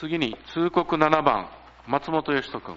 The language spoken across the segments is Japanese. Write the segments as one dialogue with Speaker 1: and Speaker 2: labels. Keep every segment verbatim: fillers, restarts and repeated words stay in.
Speaker 1: 次に通告ななばん、松本義人君。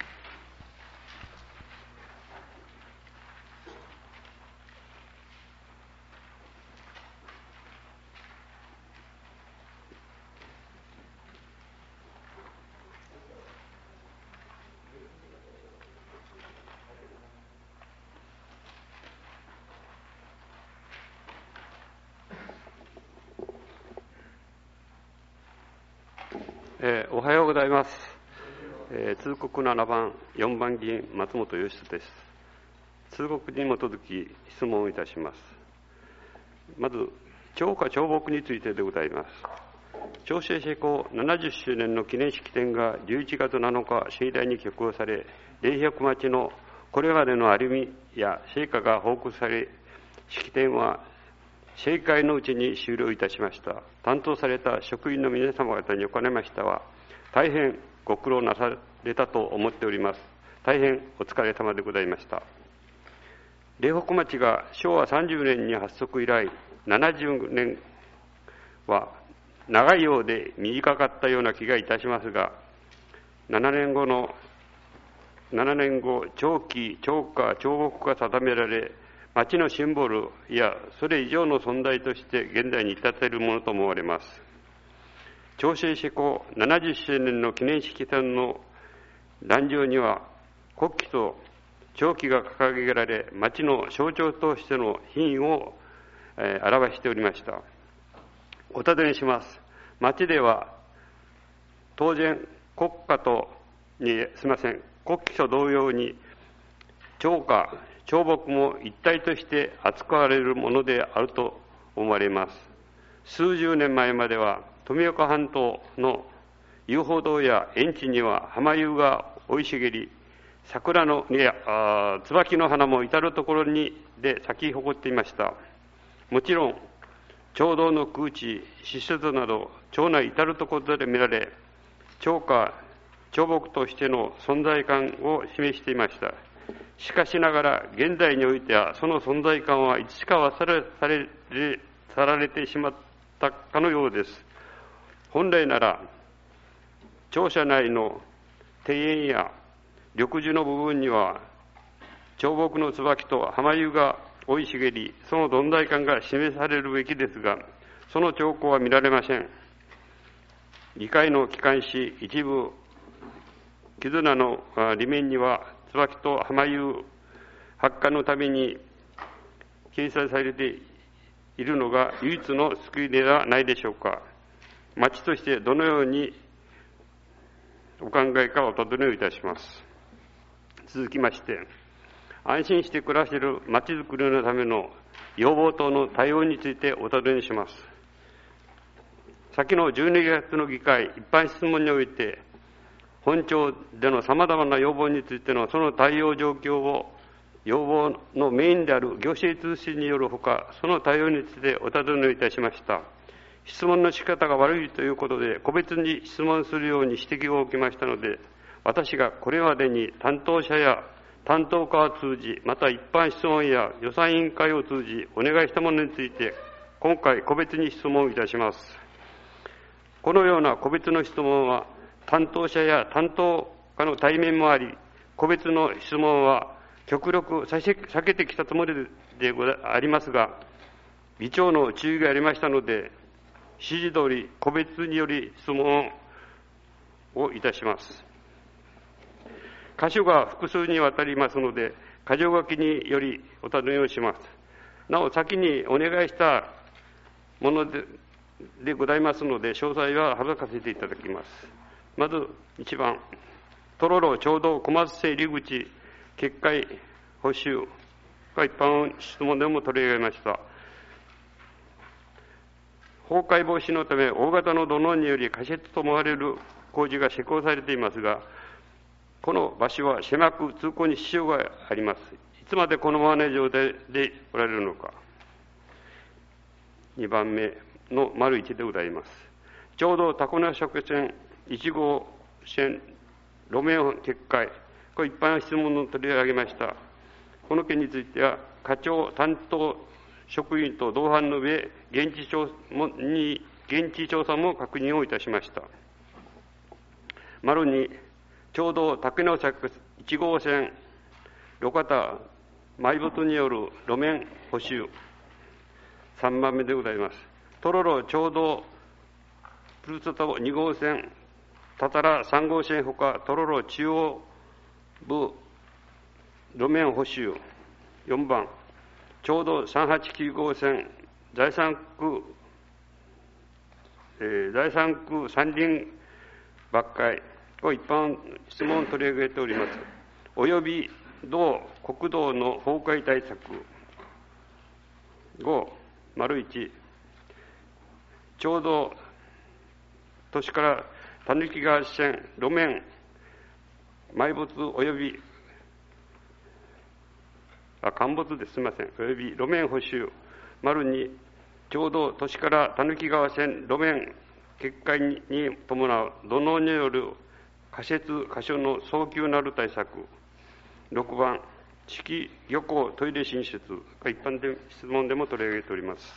Speaker 2: えー、おはようございます。えー、通告ななばん、よんばん議員、松本義人です。通告に基づき質問をいたします。まず、長歌長木についてでございます。長征施行ななじゅっしゅうねんの記念式典がじゅういちがつなのか、盛大に挙行され、霊百町のこれまでの歩みや成果が報告され、式典は盛会のうちに終了いたしました。担当された職員の皆様方におかれましては、大変ご苦労なされたと思っております。大変お疲れ様でございました。霊北町がしょうわさんじゅうねんに発足以来、ななじゅうねんは長いようで短かったような気がいたしますが、ななねんごの、ななねんご、長期、長歌、長木が定められ、町のシンボルやそれ以上の存在として現在に至っているものと思われます。長征施行ななじゅっしゅうねんの記念式典の壇上には国旗と長旗が掲げられ、町の象徴としての品位を、えー、表しておりました。お尋ねします。町では当然国家とにすみません国旗と同様に長歌長木も一体として扱われるものであると思われます。数十年前までは富岡半島の遊歩道や園地には浜夕が生い茂り、桜のいやあ椿の花も至るところにで咲き誇っていました。もちろん町道の空地、施設など町内至るところで見られ、長歌長木としての存在感を示していました。しかしながら現在においてはその存在感はいつしか忘れされ去られてしまったかのようです。本来なら庁舎内の庭園や緑樹の部分には長木の椿と浜夕が生い茂り、その存在感が示されるべきですが、その兆候は見られません。議会の機関紙一部絆の裏面には椿と浜夕発刊のために掲載されているのが唯一の救いではないでしょうか。町としてどのようにお考えかお尋ねをいたします。続きまして、安心して暮らせる町づくりのための要望等の対応についてお尋ねします。先のじゅうにがつの議会一般質問において、本庁でのさまざまな要望についてのその対応状況を要望のメインである行政通信によるほか、その対応についてお尋ねいたしました。質問の仕方が悪いということで、個別に質問するように指摘を受けましたので、私がこれまでに担当者や担当課を通じ、また一般質問や予算委員会を通じ、お願いしたものについて、今回個別に質問いたします。このような個別の質問は、担当者や担当課の対面もあり、個別の質問は極力避けてきたつもりでありますが、議長の注意がありましたので、指示通り個別により質問をいたします。箇所が複数にわたりますので、箇条書きによりお尋ねをします。なお、先にお願いしたものででございますので、詳細は省かせていただきます。まずいちばん、とろろ町道小松瀬入口決壊補修が一般質問でも取り上げました。崩壊防止のため、大型の土のうにより仮設と思われる工事が施行されていますが、この場所は狭く通行に支障があります。いつまでこのままの状態でおられるのか。にばんめの丸いちでございます。ちょうどタコナ食線いち号線路面決壊、これ一般質問を取り上げました。この件については、課長担当職員と同伴の上、現地調査もに現地調査も確認をいたしました。 丸に、ちょうど竹の崎いち号線、路肩、埋没による路面補修。さんばんめでございます。とろろちょうどプルツトに号線、たたらさん号線ほか、とろろ中央部路面補修。よんばん、ちょうどさんはちきゅう号線、財産区、えー、財産区山林伐採を一般質問を取り上げております。および同国道の崩壊対策。ご、丸いち、ちょうど都市からたぬき川線路面埋没およびあ陥没です。すみません。および路面補修。丸に、ちょうど都市からたぬき川線路面決壊に伴う土のうによる仮設箇所の早急なる対策。ろくばん、四季漁港トイレ新設が一般で質問でも取り上げております。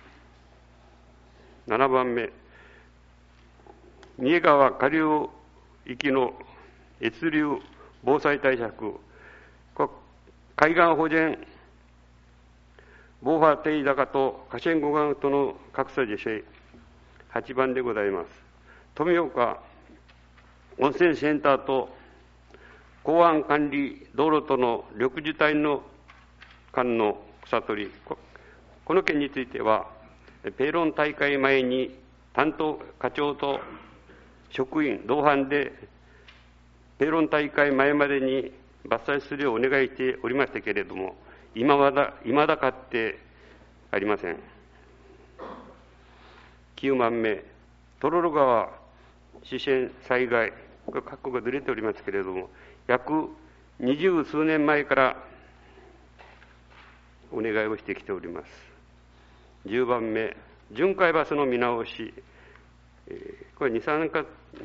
Speaker 2: ななばんめ、三重川下流域の越流防災対策、海岸保全、防波堤高と河川護岸との格差是正。はちばんでございます。富岡温泉センターと港湾管理道路との緑樹帯の間の草取り、この件については、ペーロン大会前に担当課長と職員同伴で、ペーロン大会前までに伐採するようお願いしておりましたけれども、いまだ、いまだかってありません。きゅうばんめ、とろろ川支川災害、これ、格好がずれておりますけれども、約二十数年前からお願いをしてきております。じゅうばんめ、巡回バスの見直し、これ、二酸化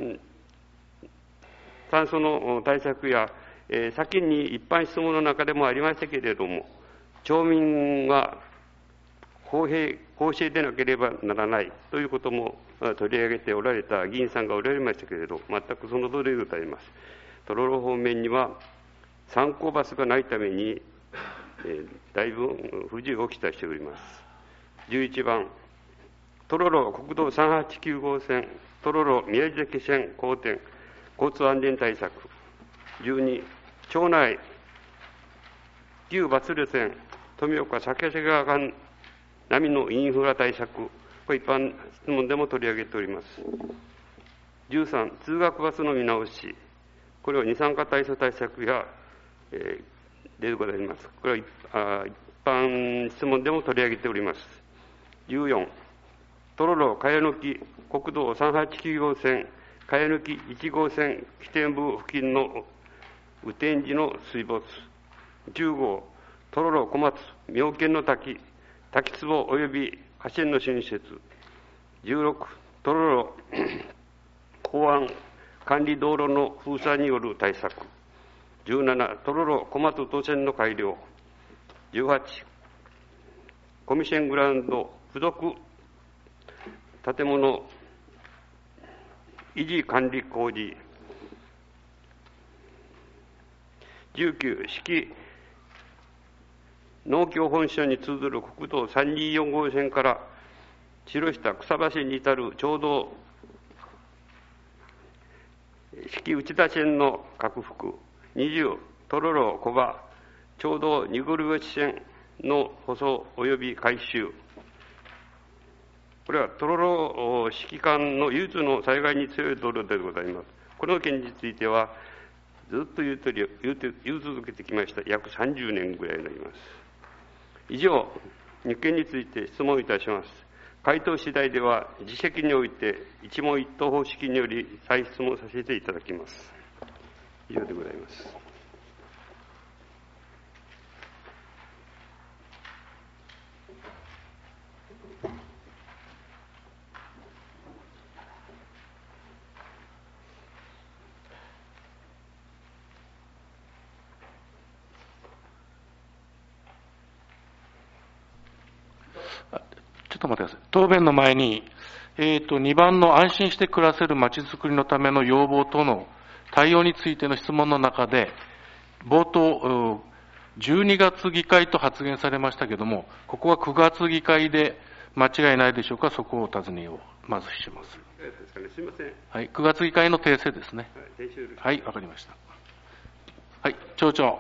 Speaker 2: 炭素の対策や、先に一般質問の中でもありましたけれども、町民は公平、公正でなければならないということも取り上げておられた議員さんがおられましたけれど、全くその通りでございます。とろろ方面には参考バスがないために、えー、だいぶ不自由をきたしております。じゅういちばん、とろろ国道さんはちきゅう号線、とろろ宮崎線交点、交通安全対策。じゅうに、町内旧バス路線、富岡酒瀬川間並みのインフラ対策、これ一般質問でも取り上げております。じゅうさん、通学バスの見直し、これは二酸化炭素対策や、えー、でございます。これは一あ一般質問でも取り上げております。じゅうよん、とろろ茅野木国道さんはちきゅう号線、茅野木いち号線起点部付近の雨天時の水没。じゅうご、とろろ小松妙見の滝、滝壺及び河川の新設。じゅうろく、とろろ港湾管理道路の封鎖による対策。じゅうなな、とろろ小松渡線の改良。じゅうはち、コミシェングラウンド付属建物維持管理工事。じゅうきゅう、四季農協本社に通ずる国道さんにーよん号線から白下草橋に至るちょうど四季内田線の拡幅。にじゅう、とろろ小場ちょうどにぐる越線の舗装及び改修。これはとろろ指揮官の唯一の災害に強い道路でございます。この件については、ずっと言うとり言うて言う続けてきました。約さんじゅうねんぐらいになります。以上、日件について質問いたします。回答次第では、自責において一問一答方式により再質問させていただきます。以上でございます。
Speaker 1: ちょっと待ってください。答弁の前に、 えーと、にばんの安心して暮らせるまちづくりのための要望等の対応についての質問の中で、冒頭、じゅうにがつ議会と発言されましたけれども、ここはくがつ議会で間違いないでしょうか、そこをお尋ねをまずします。
Speaker 2: すみません。
Speaker 1: はい、くがつ議会の訂正ですね。はい、わかりました。はい、町長。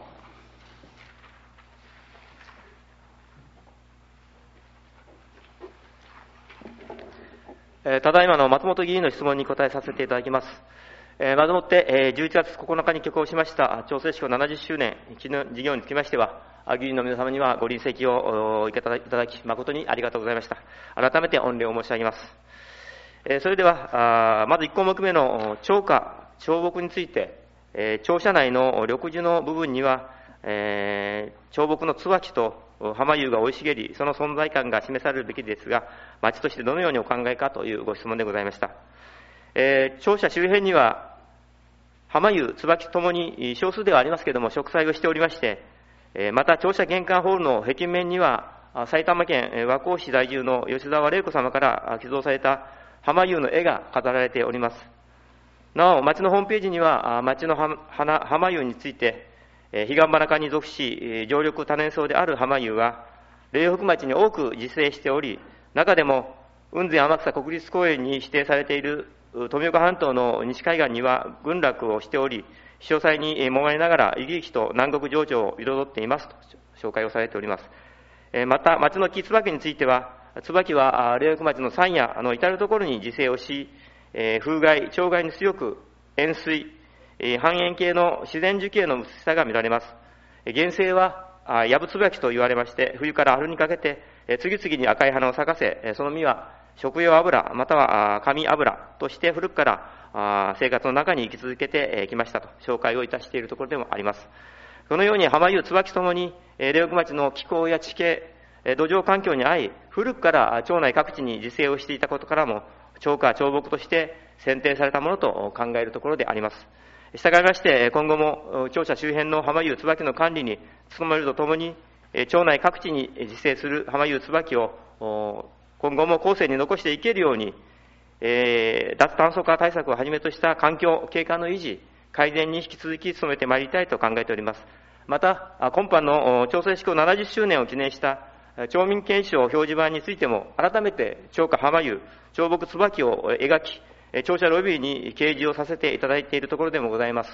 Speaker 3: ただいまの松本議員の質問に答えさせていただきます。まずもって、じゅういちがつここのかに挙行しました調整施行ななじゅっしゅうねん記念事業につきましては、議員の皆様にはご臨席をいただき、誠にありがとうございました。改めて御礼を申し上げます。それでは、まずいっこうもくめの町下、町木について、庁舎内の緑樹の部分には、町木の椿と浜夕が生い茂り、その存在感が示されるべきですが、町としてどのようにお考えかというご質問でございました。えー、庁舎周辺には、浜夕、椿ともに少数ではありますけれども、植栽をしておりまして、えー、また庁舎玄関ホールの壁面には、埼玉県和光市在住の吉沢玲子様から寄贈された浜夕の絵が飾られております。なお、町のホームページには、町の浜夕について、彼岸花科に属し、常緑多年草である浜夕は、嶺北町に多く自生しており、中でも、雲仙天草国立公園に指定されている富岡半島の西海岸には群落をしており、潮騒に揉まれながら生き生きと南国情緒を彩っていますと紹介をされております。また、町の木椿については、椿は嶺北町の山野の至るところに自生をし、風害、鳥害に強く、塩水、半円形の自然樹形の美しさが見られます。原生は、やぶつばきと言われまして、冬から春にかけて、次々に赤い花を咲かせ、その実は食用油、または紙油として古くから生活の中に生き続けてきましたと、紹介をいたしているところでもあります。このように浜夕、椿ともに、嶺北町の気候や地形、土壌環境に合い、古くから町内各地に自生をしていたことからも、町下、町木として選定されたものと考えるところであります。したがいまして、今後も庁舎周辺の浜夕、椿の管理に努めるとともに、町内各地に自生する浜夕、椿を今後も後世に残していけるように、えー、脱炭素化対策をはじめとした環境、景観の維持、改善に引き続き努めてまいりたいと考えております。また、今般の調整施行ななじゅっしゅうねんを記念した町民憲章表示板についても、改めて町下浜夕、町木椿を描き、庁舎ロビーに掲示をさせていただいているところでもございます。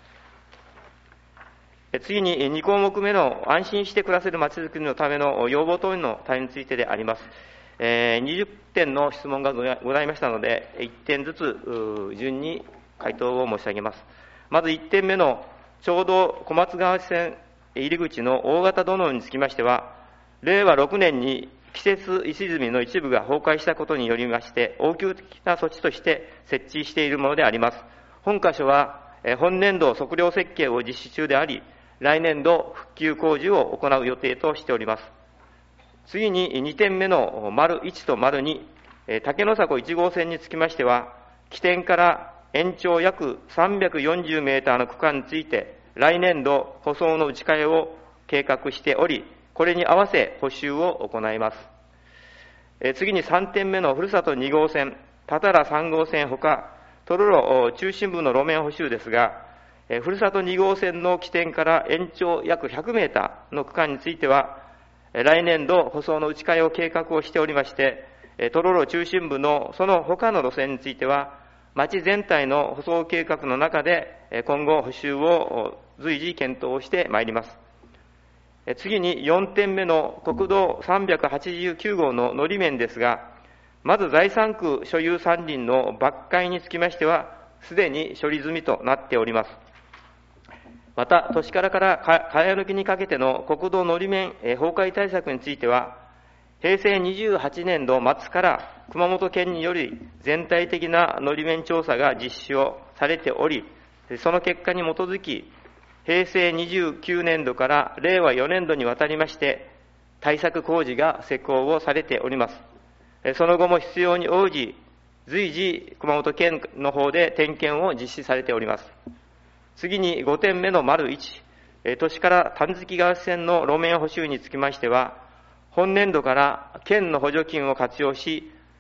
Speaker 3: 次ににこうもくめの安心して暮らせるまちづくりのための要望等の対応についてであります。にじゅってんの質問がございましたので、いってんずつ順に回答を申し上げます。まずいってんめのちょうど小松川線入り口の大型土のうにつきましては、れいわろくねんに季節石積みの一部が崩壊したことによりまして、応急的な措置として設置しているものであります。本箇所は、本年度測量設計を実施中であり、来年度復旧工事を行う予定としております。次ににてんめの丸いちと丸に、竹の迫いちごうせんにつきましては、起点から延長約さんびゃくよんじゅうメーターの区間について、来年度舗装の打ち替えを計画しており、これに合わせ補修を行います。次にさんてんめのふるさとにごうせん、多々良さんごうせんほか、トロロ中心部の路面補修ですが、ふるさとにごうせんの起点から延長約ひゃくメーターの区間については、来年度舗装の打ち替えを計画をしておりまして、トロロ中心部のその他の路線については、町全体の舗装計画の中で今後補修を随時検討をしてまいります。次によんてんめの国道さんびゃくはちじゅうきゅうごうののり面ですが、まず財産区所有山林の伐採につきましては、すでに処理済みとなっております。また、都市からから茅抜きにかけての国道のり面崩壊対策については、へいせいにじゅうはちねんどまつから熊本県により全体的なのり面調査が実施をされており、その結果に基づき、へいせいにじゅうきゅうねんどかられいわよねんどにわたりまして、対策工事が施行をされております。その後も必要に応じ、随時熊本県の方で点検を実施されております。次にごてんめの丸いち、都市から丹月川線の路面補修につきましては、本年度から県の補助金を活用し、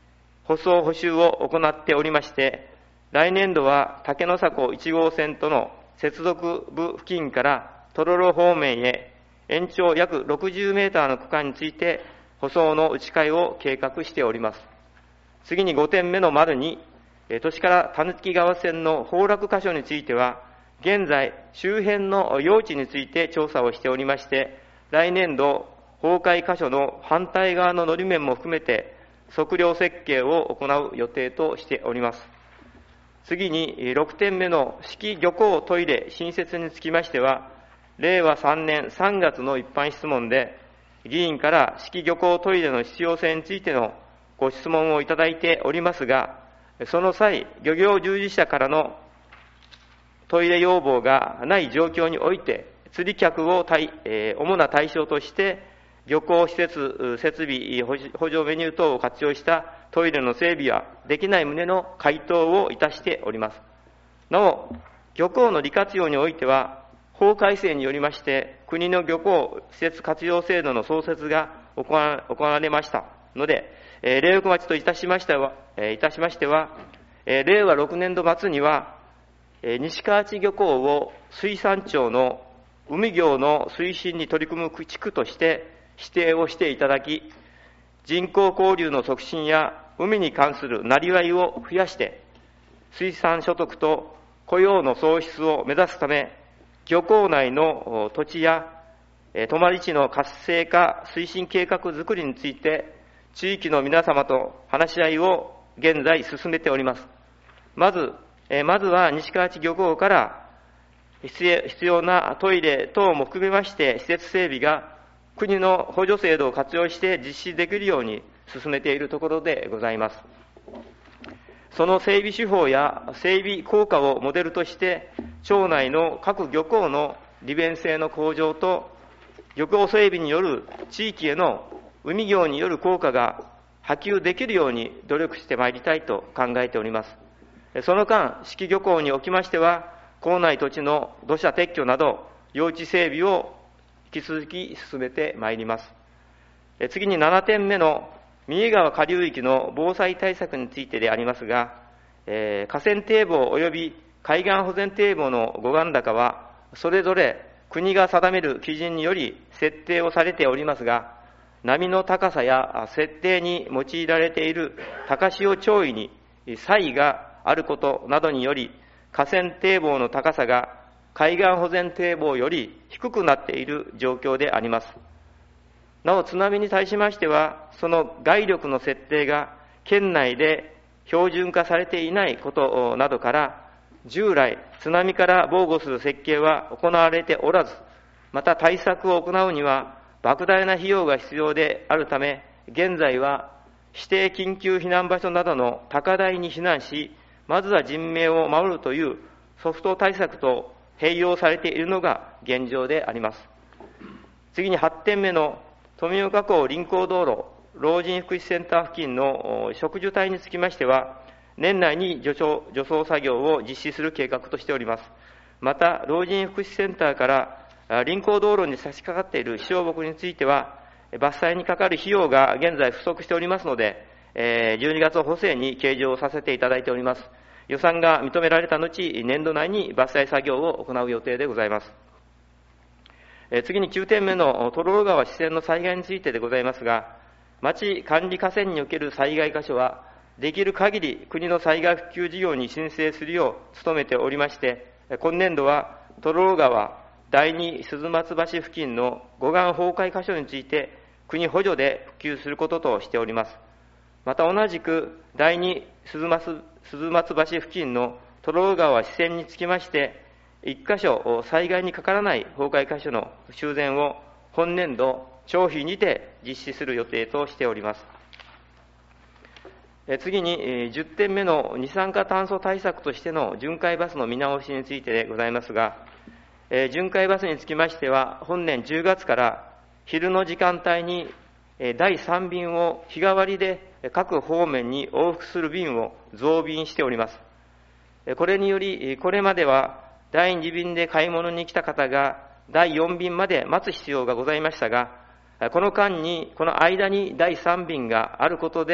Speaker 3: 舗装補修を行っておりまして、来年度は竹の迫いち号線との接続部付近からとろろ方面へ延長約ろくじゅうメーターの区間について舗装の打ち替えを計画しております。次にごてんめの丸に、都市からたぬき川線の崩落箇所については、現在周辺の用地について調査をしておりまして、来年度崩壊箇所の反対側ののり面も含めて測量設計を行う予定としております。次にろくてんめの四季漁港トイレ新設につきましては、れいわさんねんさんがつの一般質問で、議員から四季漁港トイレの必要性についてのご質問をいただいておりますが、その際、漁業従事者からのトイレ要望がない状況において、釣り客を対、えー、主な対象として、漁港施設、設備、補助メニュー等を活用したトイレの整備はできない旨の回答をいたしております。なお、漁港の利活用においては、法改正によりまして、国の漁港施設活用制度の創設が行われましたので、えー、令和町といたしましては、えー、いたしましては、えー、れいわろくねんど末には、えー、西河内漁港を水産庁の海業の推進に取り組む地区として指定をしていただき、人口交流の促進や海に関するなりわいを増やして、水産所得と雇用の創出を目指すため、漁港内の土地や泊まり地の活性化推進計画づくりについて、地域の皆様と話し合いを現在進めております。まず、まずは西河内漁港から必要なトイレ等も含めまして、施設整備が国の補助制度を活用して実施できるように進めているところでございます。その整備手法や整備効果をモデルとして、町内の各漁港の利便性の向上と、漁港整備による地域への海業による効果が波及できるように努力してまいりたいと考えております。その間、四季漁港におきましては、港内土地の土砂撤去など、用地整備を引き続き進めてまいります。次にななてんめの三重川下流域の防災対策についてでありますが、えー、河川堤防及び海岸保全堤防の護岸高は、それぞれ国が定める基準により設定をされておりますが、波の高さや設定に用いられている高潮潮位に差異があることなどにより、河川堤防の高さが海岸保全堤防より低くなっている状況であります。なお、津波に対しましては、その概力の設定が県内で標準化されていないことなどから、従来、津波から防護する設計は行われておらず、また対策を行うには、莫大な費用が必要であるため、現在は指定緊急避難場所などの高台に避難し、まずは人命を守るというソフト対策と併用されているのが現状であります。次にはちてんめの富岡港臨港道路老人福祉センター付近の植樹帯につきましては、年内に除草、除草作業を実施する計画としております。また、老人福祉センターから臨港道路に差し掛かっている支障木については、伐採にかかる費用が現在不足しておりますので、じゅうにがつ補正に計上させていただいております。予算が認められた後、年度内に伐採作業を行う予定でございます。次にきゅうてんめのとろろ川支川の災害についてでございますが、町管理河川における災害箇所は、できる限り国の災害復旧事業に申請するよう努めておりまして、今年度はとろろ川第二鈴松橋付近の護岸崩壊箇所について、国補助で復旧することとしております。また同じく第二鈴松橋付近のとろろ川支川につきまして、一箇所災害にかからない崩壊箇所の修繕を本年度庁費にて実施する予定としております。次にじゅってんめの二酸化炭素対策としての巡回バスの見直しについてでございますが、巡回バスにつきましては、本年じゅうがつから昼の時間帯にだいさんびんを日替わりで各方面に往復する便を増便しております。これにより、これまではだいにびんで買い物に来た方がだいよんびんまで待つ必要がございましたが、この間に、この間にだいさんびんがあることで、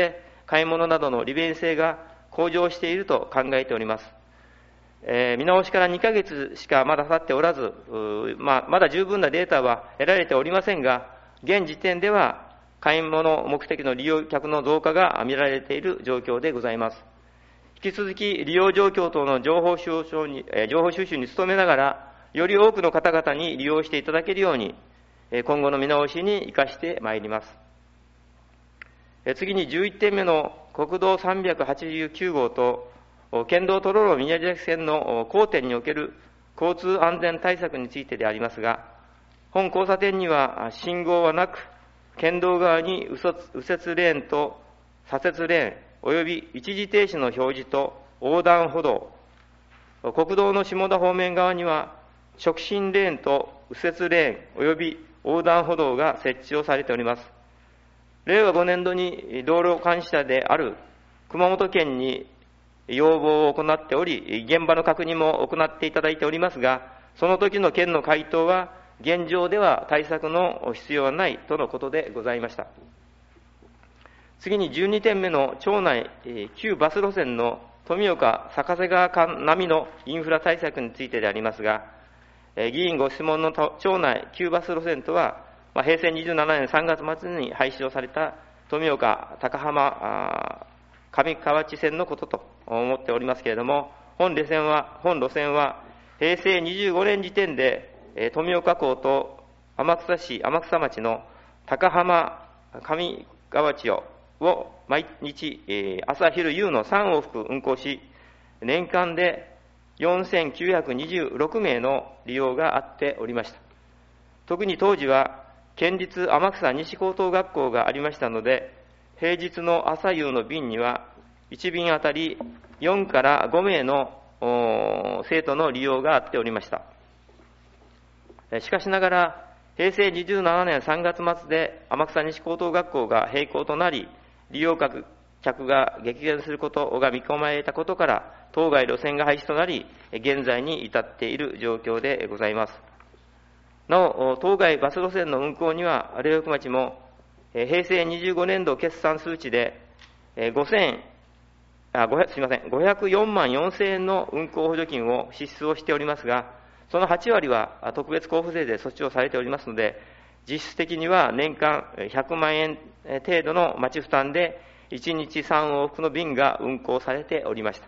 Speaker 3: 買い物などの利便性が向上していると考えております。えー、見直しからにかげつしかまだ経っておらず、まあ、まだ十分なデータは得られておりませんが、現時点では買い物目的の利用客の増加が見られている状況でございます。引き続き利用状況等の情報収集に、えー、情報収集に努めながら、より多くの方々に利用していただけるように、今後の見直しに生かしてまいります。次にじゅういってんめの国道さんびゃくはちじゅうきゅう号と県道トロロ宮崎線の交点における交通安全対策についてでありますが、本交差点には信号はなく、県道側に右折レーンと左折レーン、及び一時停止の表示と横断歩道、国道の下田方面側には直進レーンと右折レーン、及び横断歩道が設置をされております。れいわごねん度に道路監視者である熊本県に要望を行っており、現場の確認も行っていただいておりますが、その時の県の回答は、現状では対策の必要はないとのことでございました。次にじゅうにてんめの町内旧バス路線の富岡坂瀬川間並みのインフラ対策についてでありますが、議員ご質問の町内旧バス路線とは、へいせいにじゅうななねんさんがつ末に廃止をされた富岡高浜上河内線のことと思っておりますけれども、本路線は、本路線はへいせいにじゅうごねん時点で富岡港と天草市天草町の高浜上河内を毎日朝昼夕のさん往復運行し、年間でよんせんきゅうひゃくにじゅうろくめいの利用があっておりました。特に当時は県立天草西高等学校がありましたので、平日の朝夕の便にはいち便あたりよんからごめいの生徒の利用があっておりました。しかしながら、へいせいにじゅうななねんさんがつ末で天草西高等学校が閉校となり、利用客が激減することが見込まれたことから、当該路線が廃止となり、現在に至っている状況でございます。なお、当該バス路線の運行には、苓北町も、へいせいにじゅうごねん度決算数値で、ごせん、あ、ごひゃく、すみません、ごひゃくよんまんよんせんえんの運行補助金を支出をしておりますが、そのはちわりは特別交付税で措置をされておりますので、実質的には年間ひゃくまんえん程度の町負担で、いちにちさん往復の便が運行されておりました。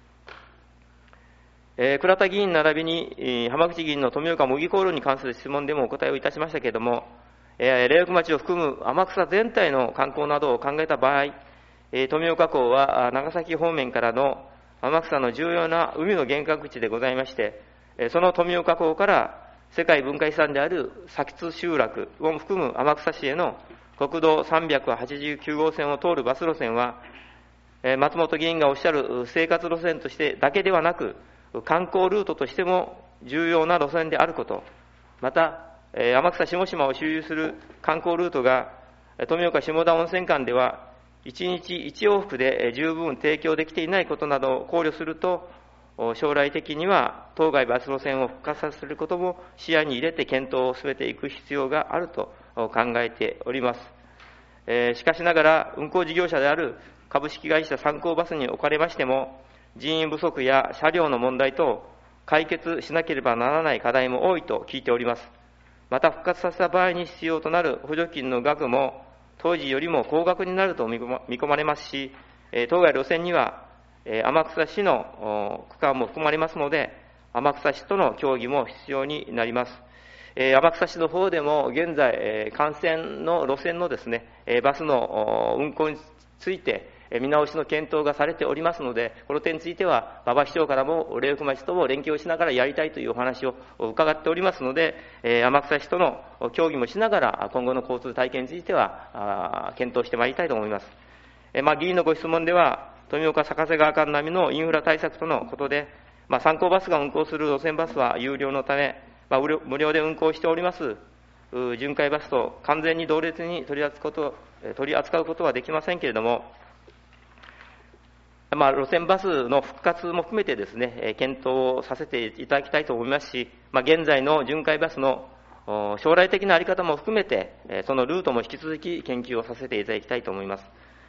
Speaker 3: えー、倉田議員並びに、浜口議員の富岡模擬航路に関する質問でもお答えをいたしましたけれども、えー、苓北町を含む天草全体の観光などを考えた場合、えー、富岡港は長崎方面からの天草の重要な海の玄関口でございまして、えー、その富岡港から世界文化遺産である佐吉集落を含む天草市への国道さんびゃくはちじゅうきゅう号線を通るバス路線は、えー、松本議員がおっしゃる生活路線としてだけではなく、観光ルートとしても重要な路線であること、また、天草下島を周遊する観光ルートが、富岡下田温泉間ではいちにちいち往復で十分提供できていないことなどを考慮すると、将来的には当該バス路線を復活させることも視野に入れて検討を進めていく必要があると考えております。しかしながら、運行事業者である株式会社三幸バスにおかれましても、人員不足や車両の問題等、解決しなければならない課題も多いと聞いております。また、復活させた場合に必要となる補助金の額も、当時よりも高額になると見込まれますし、当該路線には、天草市の区間も含まれますので、天草市との協議も必要になります。天草市の方でも、現在、幹線の路線のですね、バスの運行について、見直しの検討がされておりますので、この点については、馬場市長からも苓北町とも連携をしながらやりたいというお話を伺っておりますので、天草市との協議もしながら、今後の交通体験については、検討してまいりたいと思います。まあ、議員のご質問では、富岡坂瀬川間並みのインフラ対策とのことで、まあ、観光バスが運行する路線バスは有料のため、まあ、無料で運行しております巡回バスと完全に同列に取り扱うこと、取り扱うことはできませんけれども、まあ、路線バスの復活も含めてですね、検討させていただきたいと思いますし、まあ、現在の巡回バスの将来的な在り方も含めて、そのルートも引き続き研究をさせていただきたいと思います。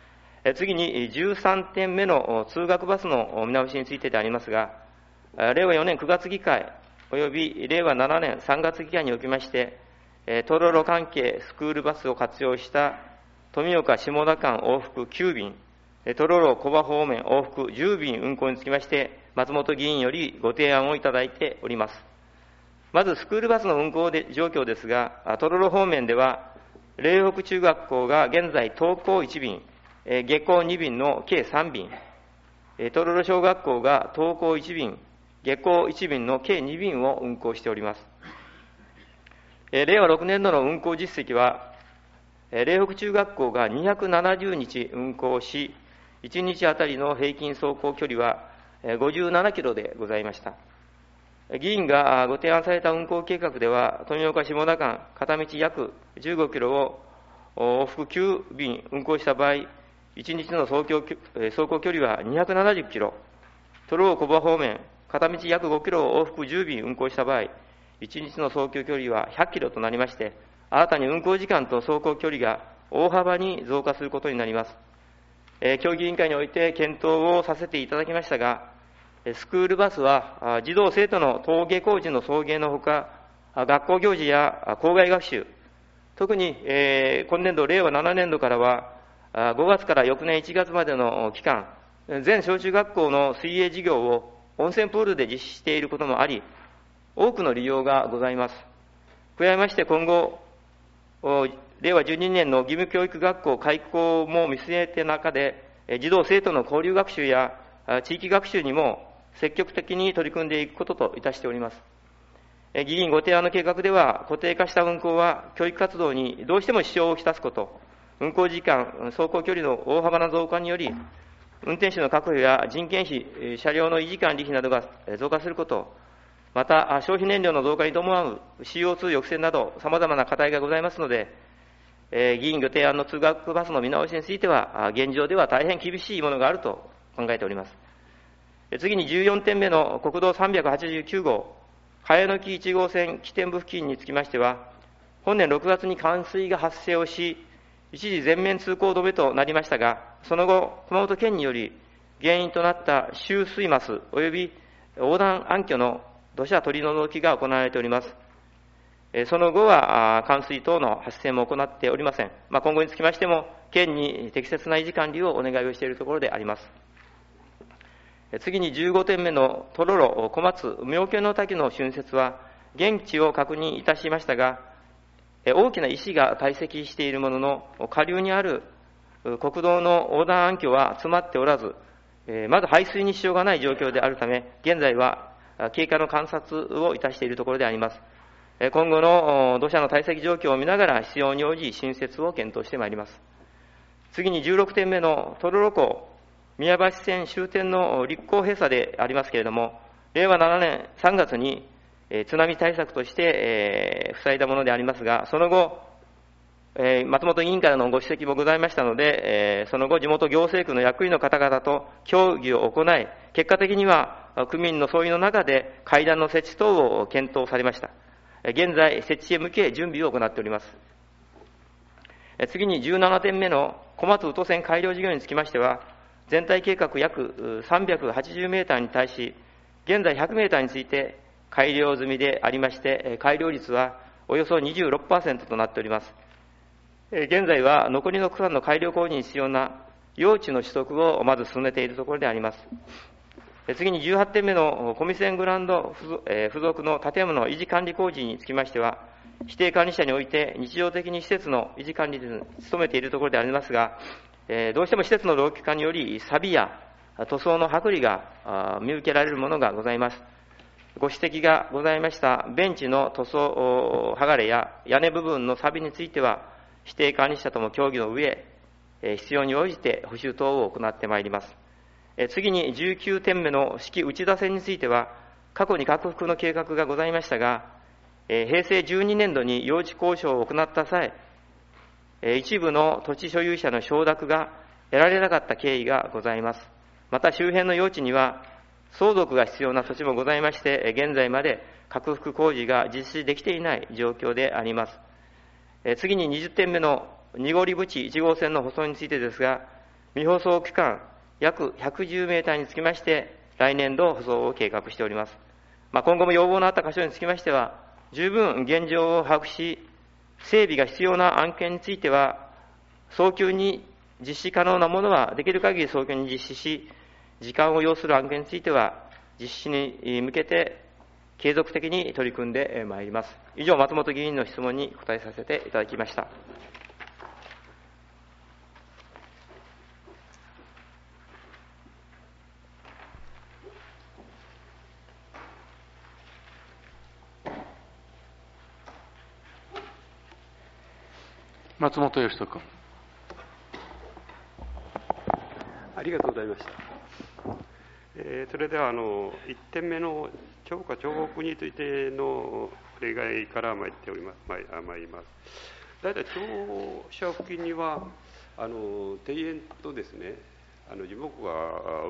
Speaker 3: 次にじゅうさんてんめの通学バスの見直しについてでありますが、れいわよねんくがつ議会およびれいわななねんさんがつ議会におきまして、トロロ関係スクールバスを活用した富岡下田間往復きゅうびん、トロロ小葉方面往復じゅうびん運行につきまして、松本議員よりご提案をいただいております。まずスクールバスの運行で状況ですが、トロロ方面では、嶺北中学校が現在登校いちびん、下校にびんの計さんびん、トロロ小学校が登校いちびん、下校いちびんの計にびんを運行しております。れいわろくねんどの運行実績は、嶺北中学校がにひゃくななじゅうにち運行し、いちにちあたりの平均走行距離はごじゅうななキロでございました。議員がご提案された運行計画では、富岡下田間片道約じゅうごキロを往復きゅうびん運行した場合、いちにちの走行走行距離はにひゃくななじゅっキロ、トロロ小葉方面片道約ごキロを往復じゅうびん運行した場合、いちにちの走行距離はひゃっキロとなりまして、新たに運行時間と走行距離が大幅に増加することになります。協議委員会において検討をさせていただきましたが、スクールバスは児童生徒の登下校時の送迎のほか、学校行事や校外学習、特に今年度れいわななねんどからはごがつから翌年いちがつまでの期間、全小中学校の水泳事業を温泉プールで実施していることもあり、多くの利用がございます。加えまして今後、れいわじゅうにねんの義務教育学校開校も見据えて中で、児童生徒の交流学習や地域学習にも積極的に取り組んでいくことといたしております。議員ご提案の計画では、固定化した運行は教育活動にどうしても支障をきたすこと、運行時間、走行距離の大幅な増加により、運転手の確保や人件費、車両の維持管理費などが増加すること、また消費燃料の増加に伴う シーオーツー 抑制など、さまざまな課題がございますので、議員ご提案の通学バスの見直しについては、現状では大変厳しいものがあると考えております。次にじゅうよんてんめの国道さんびゃくはちじゅうきゅうごう、茅野木いちごうせん起点部付近につきましては、本年ろくがつに冠水が発生をし、一時全面通行止めとなりましたが、その後、熊本県により原因となった集水マス及び横断暗渠の土砂取り除きが行われております。その後は冠水等の発生も行っておりません。まあ、今後につきましても、県に適切な維持管理をお願いをしているところであります。次にじゅうごてんめのトロロ小松妙見の滝の浚渫は、現地を確認いたしましたが、大きな石が堆積しているものの、下流にある国道の横断暗渠は詰まっておらず、まず排水に支障がない状況であるため、現在は経過の観察をいたしているところであります。今後の土砂の堆積状況を見ながら、必要に応じ新設を検討してまいります。次にじゅうろくてんめのトロロ港宮橋線終点の立港閉鎖でありますけれども、れいわななねんさんがつに津波対策として塞いだものでありますが、その後、松本委員からのご指摘もございましたので、その後、地元行政区の役員の方々と協議を行い、結果的には区民の総意の中で階段の設置等を検討されました。現在、設置へ向け準備を行っております。次にじゅうななてんめの小松宇都線改良事業につきましては、全体計画約さんびゃくはちじゅうメーターに対し、現在ひゃくメーターについて改良済みでありまして、改良率はおよそ にじゅうろくパーセント となっております。現在は残りの区間の改良工事に必要な用地の取得をまず進めているところであります。次にじゅうはちてんめのコミセングランド付属の建物維持管理工事につきましては、指定管理者において日常的に施設の維持管理に努めているところでありますが、どうしても施設の老朽化により錆や塗装の剥離が見受けられるものがございます。ご指摘がございましたベンチの塗装剥がれや屋根部分の錆については、指定管理者とも協議の上、必要に応じて補修等を行ってまいります。次にじゅうきゅうてんめの四季内田線については、過去に拡幅の計画がございましたが、平成じゅうにねんどに用地交渉を行った際、一部の土地所有者の承諾が得られなかった経緯がございます。また周辺の用地には相続が必要な土地もございまして、現在まで拡幅工事が実施できていない状況であります。次ににじゅってんめの濁り淵いちごうせんの舗装についてですが、 未舗装区間約ひゃくじゅうメーターにつきまして、来年度舗装を計画しております。まあ、今後も要望のあった箇所につきましては、十分現状を把握し、整備が必要な案件については、早急に実施可能なものはできる限り早急に実施し、時間を要する案件については、実施に向けて継続的に取り組んでまいります。以上、松本議員の質問に答えさせていただきました。
Speaker 1: 松本義人君。
Speaker 2: ありがとうございました。えー、それではあのいってんめの超過超国についての例外から参っております。参ります。大体庁舎付近にはあの庭園とですね、あの樹木が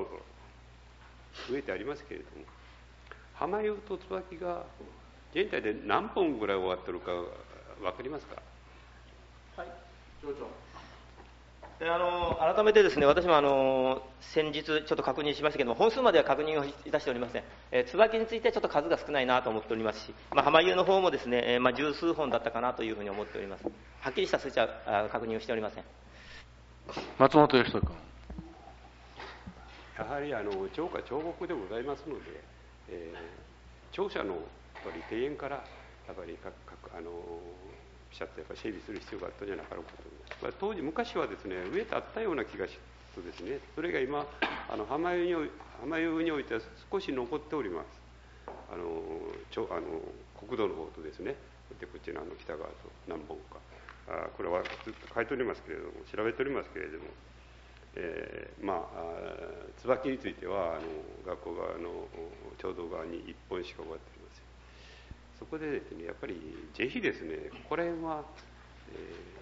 Speaker 2: 植えてありますけれども、浜湯と椿が現在で何本ぐらい終わってるか分かりますか。
Speaker 3: はい、町長。であの改めてですね、私もあの先日ちょっと確認しましたけれども、本数までは確認をいたしておりません。えー、椿についてはちょっと数が少ないなと思っておりますし、まあ、浜湯の方もですね、えーまあ、十数本だったかなというふうに思っております。はっきりした数値は確認をしておりません。
Speaker 1: 松本義人君。
Speaker 2: やはりあの町下町国でございますので、えー、庁舎のやっぱり庭園からやっぱり各各あのピシャッとやっぱり整備する必要があったんじゃなかろうかと思います。まあ、当時昔はですね、植えてあったような気がしてですね、それが今あの浜湯におい浜湯においては少し残っております。あのちょあの国道の方とですね、でこっちのあの北側と何本か、あこれはずっと書いておりますけれども、調べておりますけれども、えー、まあ椿についてはあの学校側の町道側にいっぽんしか終わっておりません。そこでですね、やっぱりぜひですね、これは、え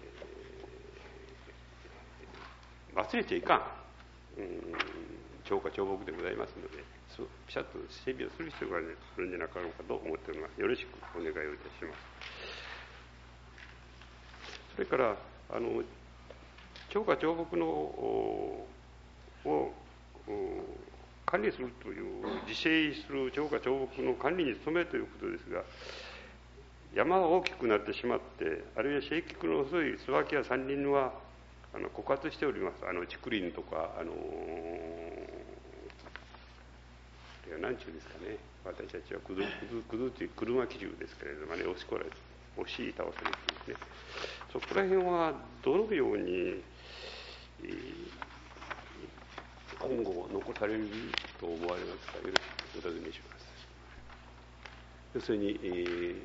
Speaker 2: ー、忘れちゃいかん、うん、町下町木でございますので、ピシャッと整備をする必要があるんじゃなかろうかと思っております。よろしくお願いをいたします。それからあの町下町木のを管理するという、自生する町下町木の管理に努めるということですが、山が大きくなってしまって、あるいは生育の遅い椿や山林はあの枯渇しております。あの竹林とか、あの何ちゅうですかね、私たちはくずくずという車基準ですけれども、ね、押しこられ押し倒されてですね、そこら辺はどのように、えー今後残されると思われますか。よろしくお尋ねします。要するに、えー、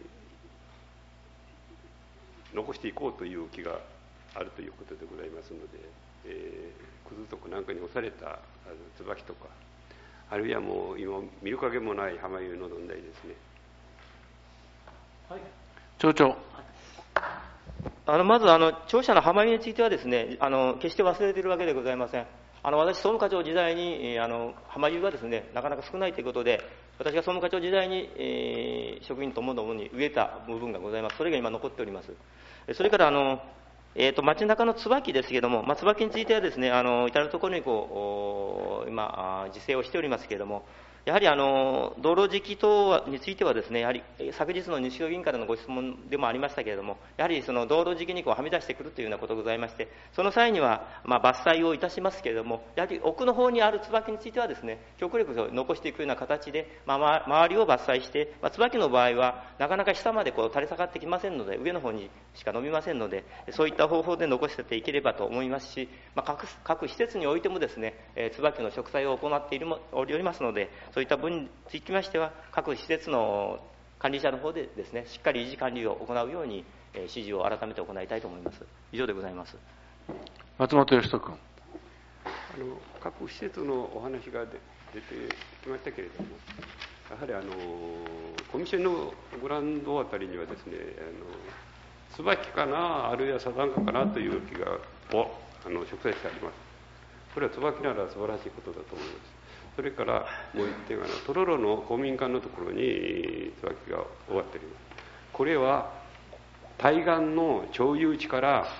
Speaker 2: 残していこうという気があるということでございますので、えー、くずとかなんかに押された椿とか、あるいはもう今見る影もない浜湯の問題ですね。
Speaker 3: はい、
Speaker 1: 町長。
Speaker 3: あのまずあの庁舎の浜湯についてはですね、あの決して忘れているわけでございません。あの私、総務課長時代に、あの浜湯がですね、なかなか少ないということで、私が総務課長時代に、えー、職員ともどもに植えた部分がございます。それが今残っております。それからあの、えー、と街中の椿ですけれども、まあ、椿についてはですね、あの至るところにこう今、自生をしておりますけれども、やはりあの道路時期等についてはですね、やはり昨日の西尾議員からのご質問でもありましたけれども、やはりその道路時期にこうはみ出してくるというようなことがございまして、その際にはまあ伐採をいたしますけれども、やはり奥の方にある椿についてはですね、極力残していくような形で、まあ、周りを伐採して、まあ、椿の場合はなかなか下までこう垂れ下がってきませんので、上の方にしか伸びませんので、そういった方法で残していければと思いますし、まあ、各, 各施設においてもですね、えー、椿の植栽を行っているもおりますので、そういった分につきましては、各施設の管理者の方でですね、しっかり維持管理を行うように、えー、指示を改めて行いたいと思います。以上でございます。
Speaker 1: 松本義人君。
Speaker 2: あの各施設のお話が出てきましたけれども、やはりあのコミッションのグラウンドあたりにはですね、あの椿かな、あるいはサザンカかなという木がをあの植栽してあります。これは椿なら素晴らしいことだと思います。それからもう一点は、トロロの公民館のところに椿が終わっております。これは対岸の町有地から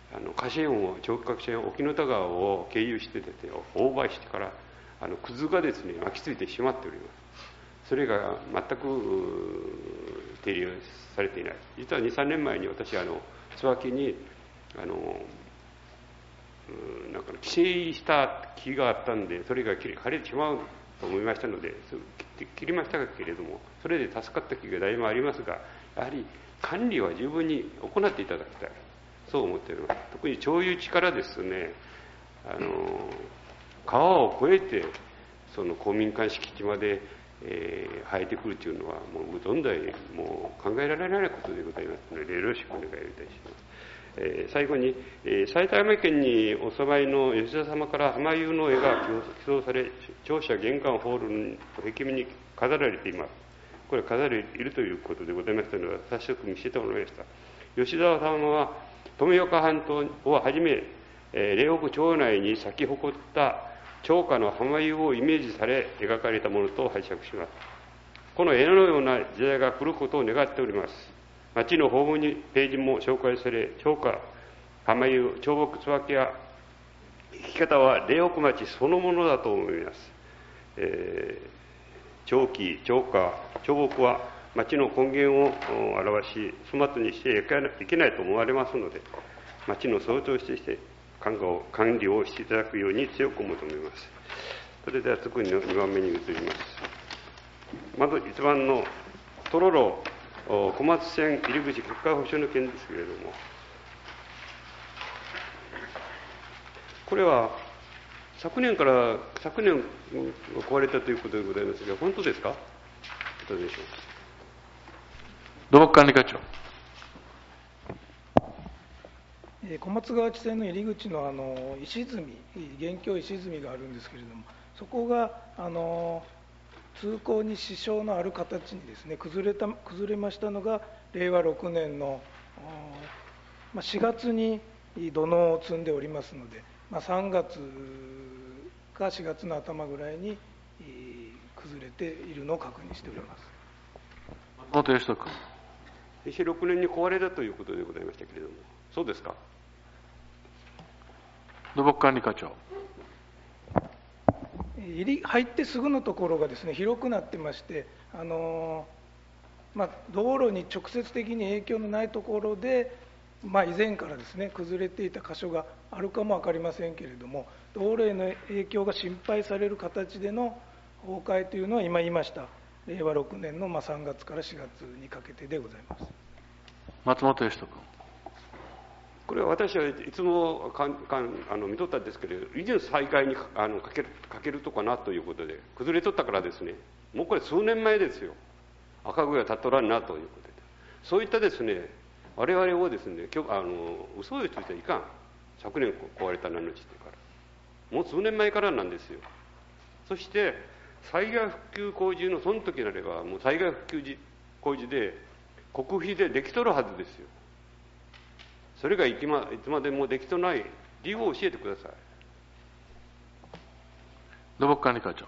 Speaker 2: あの河川を、長角線、沖ノ田川を経由して出て、オーバーしてから、あのくずがですね、巻きついてしまっております。それが全く手入れされていない。実はに、さんねんまえに私、あの津脇に、あの、なんか規制した木があったんで、それが枯れてしまうと思いましたので、切りましたけれども、それで助かった木がだいぶありますが、やはり管理は十分に行っていただきたい、そう思っております。特に町有地からですね、あの川を越えて、その公民館敷地まで、えー、生えてくるというのは、もう存在、もう考えられないことでございますので、よろしくお願いいたします。えー、最後に、えー、埼玉県にお住まいの吉田様から浜湯の絵が寄贈され、庁舎玄関ホールの壁面に飾られています。これ飾られているということでございましたので、早速見せてもらいました。吉田様は、富岡半島をはじめ、えー、嶺北町内に咲き誇った町家の浜湯をイメージされ描かれたものと拝借します。この絵のような時代が来ることを願っております。町のホームページも紹介され、町家、浜湯、町木椿や生き方は嶺北町そのものだと思います。えー、町記、町家、町木は町の根源を表し、粗末にしていけないと思われますので、町の象徴として管理を管理をしていただくように強く求めます。それでは次のにばんめに移ります。まずいちばんのとろろ小松線入り口決壊保証の件ですけれども、これは昨年から、昨年壊れたということでございますが、本当ですか？どうでしょう。
Speaker 1: 土木管理課長。
Speaker 4: 小松川地線の入り口のあの石積み、現況石積みがあるんですけれども、そこがあの通行に支障のある形にですね、崩れた崩れましたのが、れいわろくねんの、まあ、しがつに土のうを積んでおりますので、まあ、さんがつかしがつの頭ぐらいに崩れているのを確認しております。
Speaker 1: 松本義人君。
Speaker 2: 平成ろくねんに壊れたということでございましたけれども、そうですか。
Speaker 1: 土木管理課長。
Speaker 4: 入り入ってすぐのところがですね、広くなってまして、あのまあ、道路に直接的に影響のないところで、まあ、以前からですね崩れていた箇所があるかも分かりませんけれども、道路への影響が心配される形での崩壊というのは、今言いましたれいわろくねんのまあさんがつからしがつにかけてでございます。
Speaker 1: 松本義人君。
Speaker 2: これは私はいつもかんかんあの見とったんですけれど、以前災害にあのかけるかけるとかなということで、崩れとったからですね、もうこれ数年前ですよ、赤具が立っとらんなということで、そういったですね、我々をですね、今日あの嘘をついてはいかん、昨年壊れた名の地から、もう数年前からなんですよ。そして、災害復旧工事のその時なれば、もう災害復旧工事で、国費でできとるはずですよ。それがいつまいつまでもできとない理由を教えてください。
Speaker 1: 土木管理課長。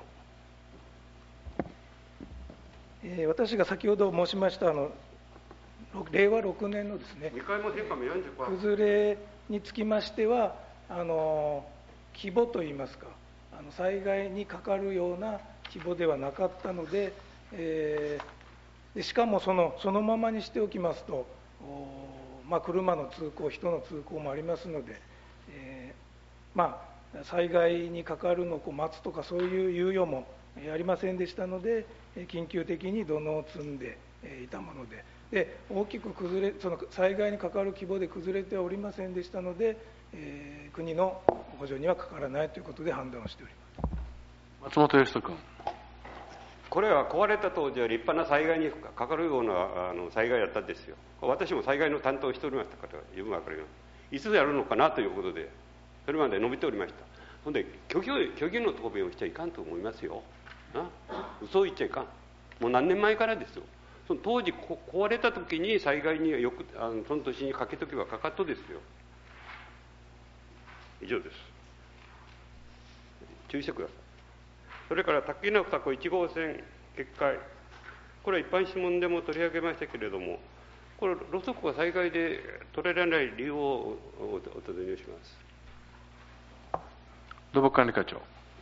Speaker 4: えー、私が先ほど申しましたあのれいわろくねんのですね、
Speaker 2: にかいも電波もよんじゅっパーセント
Speaker 4: 崩れにつきましては、あの規模といいますか、あの災害にかかるような規模ではなかったので、えー、でしかもそのそのままにしておきますと、まあ、車の通行、人の通行もありますので、えー、まあ、災害にかかるのを待つとか、そういう猶予もありませんでしたので、緊急的に土のうを積んでいたもので、で大きく崩れ、その災害にかかる規模で崩れてはおりませんでしたので、えー、国の補助にはかからないということで判断をしております。
Speaker 1: 松本義人君。
Speaker 2: これは壊れた当時は立派な災害にかかるようなあの災害だったんですよ。私も災害の担当をしておりましたから十分わかります。いつやるのかなということで、それまで伸びておりました。ほんで虚偽虚偽の答弁をしちゃいかんと思いますよ。な嘘を言っちゃいかん。もう何年前からですよ。その当時壊れた時に災害によくあのその年にかけとけばかかっとですよ。以上です。注意してください。それから滝の双子いち号線決壊、これは一般質問でも取り上げましたけれども、 これ、ろっこが災害で取れられない理由をお尋ねします。
Speaker 1: 土木管理課長。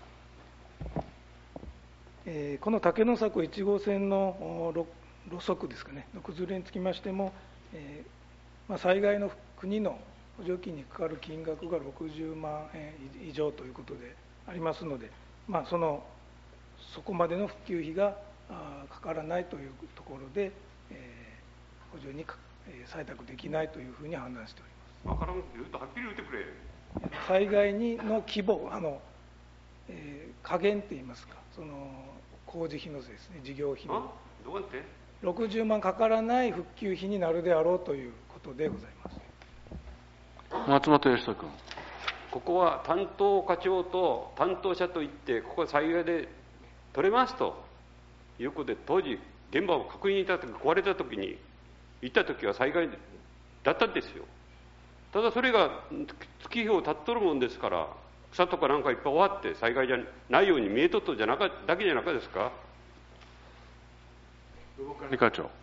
Speaker 4: えーこの竹の迫いち号線のろ路側ですかね、の崩れにつきましても、えーまあ、災害の国の補助金にかかる金額がろくじゅうまんえん以上ということでありますので、まあ、そのそこまでの復旧費があかからないというところで、えー補助にか、えー採択できないというふうに判断しております。
Speaker 2: 分からん言うとはっきり言ってくれ。
Speaker 4: 災害にの規模、あの、えー加減って言いますか、その工事費のですね、事業費の
Speaker 2: あどうやって
Speaker 4: ろくじゅうまんかからない復旧費になるであろうということでございます。
Speaker 1: 松本義人君。
Speaker 2: ここは担当課長と担当者といって、ここは災害で取れますということで、当時、現場を確認したとき、壊れたときに、行ったときは災害だったんですよ。ただそれが月日を経っとるもんですから、草とかなんかいっぱい終わって、災害じゃないように見えとっとじゃなかだけじゃなかですか。
Speaker 1: 土木管理課長。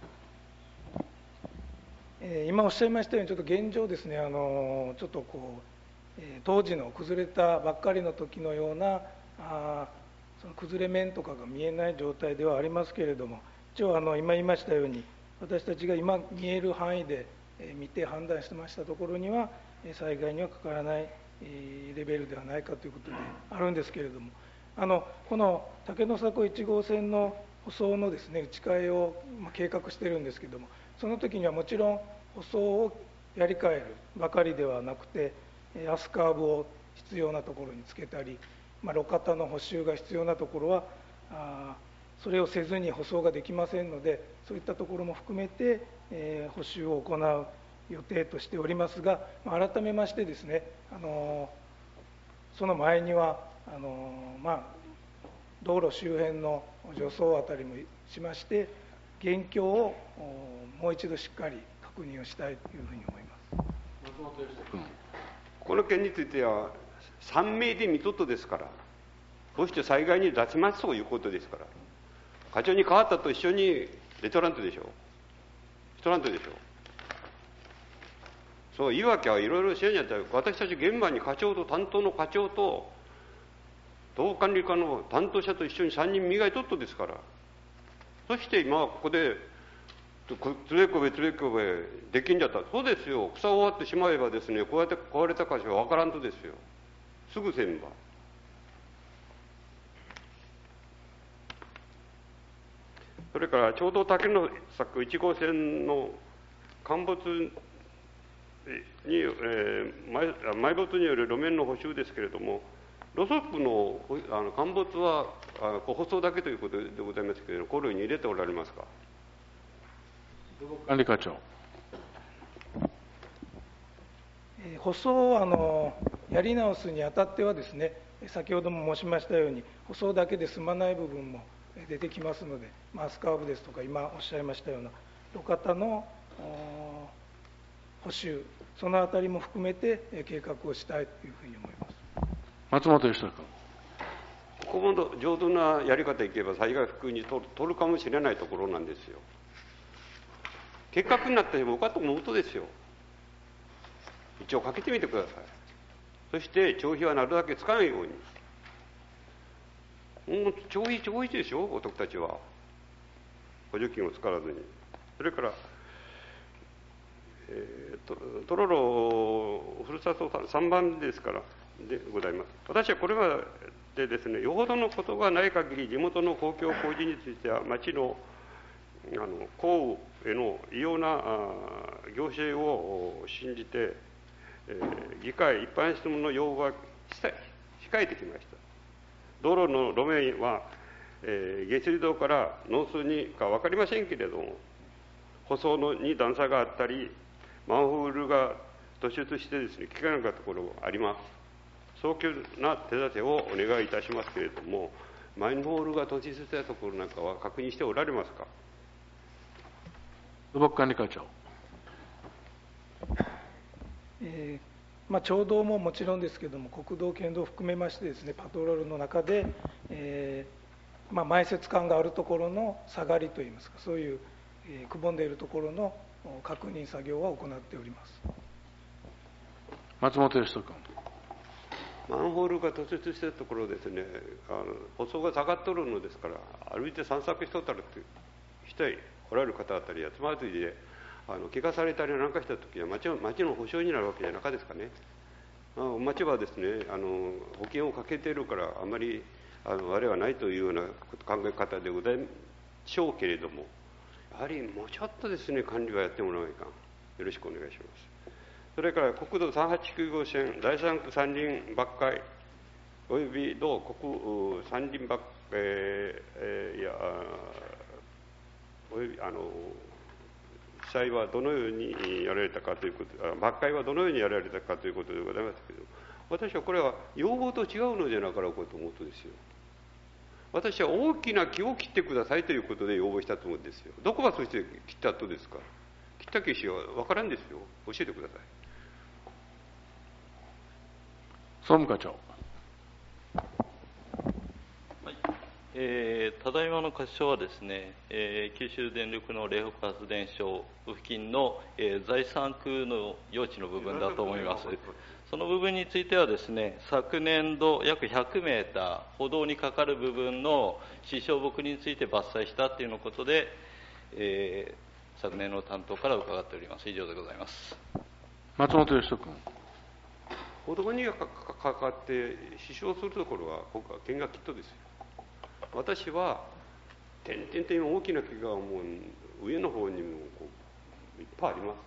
Speaker 4: えー今おっしゃいましたように、ちょっと現状ですね、あのちょっとこう、えー当時の崩れたばっかりの時のような、あーその崩れ面とかが見えない状態ではありますけれども、一応あの、今言いましたように、私たちが今見える範囲で、えー見て判断してましたところには、えー災害にはかからない、えーレベルではないかということであるんですけれども、あのこの竹の迫いち号線の舗装のですね、打ち替えをまあ計画しているんですけれども、その時にはもちろん舗装をやり替えるばかりではなくて、えーアスカーブを必要なところにつけたり、まあ、路肩の補修が必要なところはあーそれをせずに舗装ができませんので、そういったところも含めて、えー補修を行う予定としておりますが、まあ改めましてですね、あのその前にはあの、まあ、道路周辺の除草あたりもしまして、現況をおもう一度しっかり確認をしたいというふうに思います。
Speaker 1: 松本義人君。
Speaker 2: この件については、三名で見とっとですから、そして災害に出しますということですから、課長に変わったと一緒にレトラントでしょ、ストラントでしょ。そう言い訳はいろいろしやんやったら、私たち現場に課長と担当の課長と、土木管理課の担当者と一緒にさんにん磨いとっとですから、そして今はここで、つれこべつれこべできんじゃった。そうですよ、草終わってしまえばですね、こうやって壊れた箇所は分からんとですよ、すぐせんば。それからちょうど竹の迫いち号線の陥没に、えー、埋埋没による路面の補修ですけれども、路側のあの陥没はあ舗装だけということでございますけれども、考慮に入れておられますか。
Speaker 1: 土木管理課長。
Speaker 4: えー舗装をあのやり直すにあたってはですね、先ほども申しましたように、舗装だけで済まない部分も出てきますので、まあ、アスカーブですとか、今おっしゃいましたような路肩のお補修、そのあたりも含めてえー計画をしたいというふうに思います。
Speaker 1: 松本義人君。
Speaker 2: ここも上手なやり方いけば災害復旧に取る取るかもしれないところなんですよ。結核になってもおかと思うとですよ、一応かけてみてください。そして帳費はなるだけつかないように。もう帳費帳費でしょ、お得たちは。補助金を使わずに。それから、えー、ととろろふるさとさんばんですからでございます。私はこれまでですね、よほどのことがない限り、地元の公共工事については、町のあの公務への異様な行政を信じて、えー、議会一般質問の要望は控えてきました。道路の路面は、えー、下水道から農水にか分かりませんけれども、舗装のに段差があったり、マンホールが突出してですね、効かなかったところがあります。早急な手立てをお願いいたしますけれども、マンホールが突出したところなんかは確認しておられますか。
Speaker 1: 土木管理課長。
Speaker 4: えーまあ、町道ももちろんですけれども、国道、県道を含めましてですね、パトロールの中で、えーまあ、埋設感があるところの下がりといいますか、そういう、えーくぼんでいるところの確認作業は行っております。
Speaker 1: 松本義人君。
Speaker 2: マンホールが突出しているところですね、あの舗装が下がっとるのですから、歩いて散策しとったらって人おられる方あたり、つまずいであの怪我されたりなんかしたときは町の、町の保証になるわけじゃなかですかね。あの町はですね、あの保険をかけているから、あまりあのあれはないというような考え方でございましょうけれども、やはりもうちょっとですね、管理はやってもらわないかん。よろしくお願いします。それから国道さんはちきゅう号線第三区山林伐採および同国山林伐、えーえー、いやおよびあの被災はどのようにやられたかということ、伐採はどのようにやられたかということでございますけれども、私はこれは要望と違うのじゃなかろうかと思うとですよ。私は大きな木を切ってくださいということで要望したと思うんですよ。どこがそして切った後ですか。切った経緯は分からんですよ。教えてください。
Speaker 1: 総務課長。
Speaker 5: はいえー、ただいまの箇所はですね、えー、九州電力の冷北発電所付近の、えー、財産区の用地の部分だと思います。その部分についてはですね、昨年度約ひゃくメーター、歩道にかかる部分の支障木について伐採したというのことで、えー、昨年の担当から伺っております。以上でございます。
Speaker 1: 松本義人君。
Speaker 2: 歩道にかかって支障するところは、ここは県がきっとですよ。私は、点々点大きな木がもう上の方にもこういっぱいあります。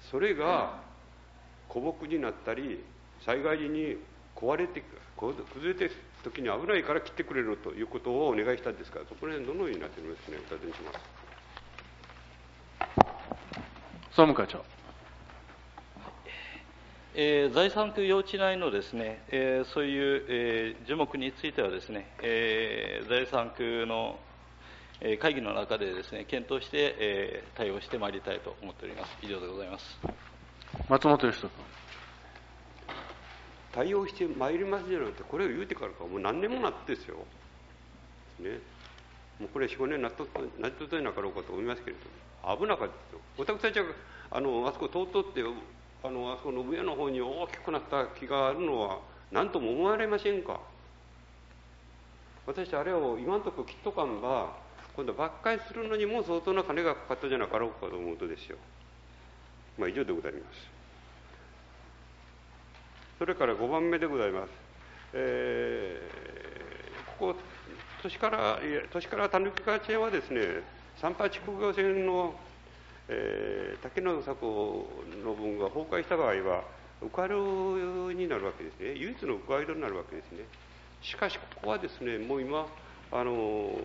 Speaker 2: それが古木になったり、災害時に壊れて、崩れているときに危ないから切ってくれるということをお願いしたんですが、そこら辺どのようになっておりますかね、お尋ねします。
Speaker 1: 総務課長。
Speaker 5: えー、財産区用地内のですね、えー、そういう、えー、樹木についてはですね、えー、財産区の、えー、会議の中でですね、検討して、えー、対応してまいりたいと思っております。以上でございます。松
Speaker 1: 本義人君。
Speaker 2: 対応してまいりますじゃなくて、これを言うてからか、もう何年もなってですよ。ね。もうこれよん、ごねんなっとなっとったんなかろうかと思いますけれども、危なかったですよ。私たちは、あの、あそこ通っとって、あの、あそこの上の方に大きくなった木があるのは何とも思われませんか。私あれを今のところ切っとかんば、今度伐採するのにも相当な金がかかったじゃなかろうかと思うとですよ。まあ以上でございます。それからごばんめでございます。えー、ここ年からいや年からたぬき川線はですね、三八国道線のえー、竹の佐湖の分が崩壊した場合は、迂回路になるわけですね。唯一の迂回路になるわけですね。しかし、ここはですね、もう今、あのー、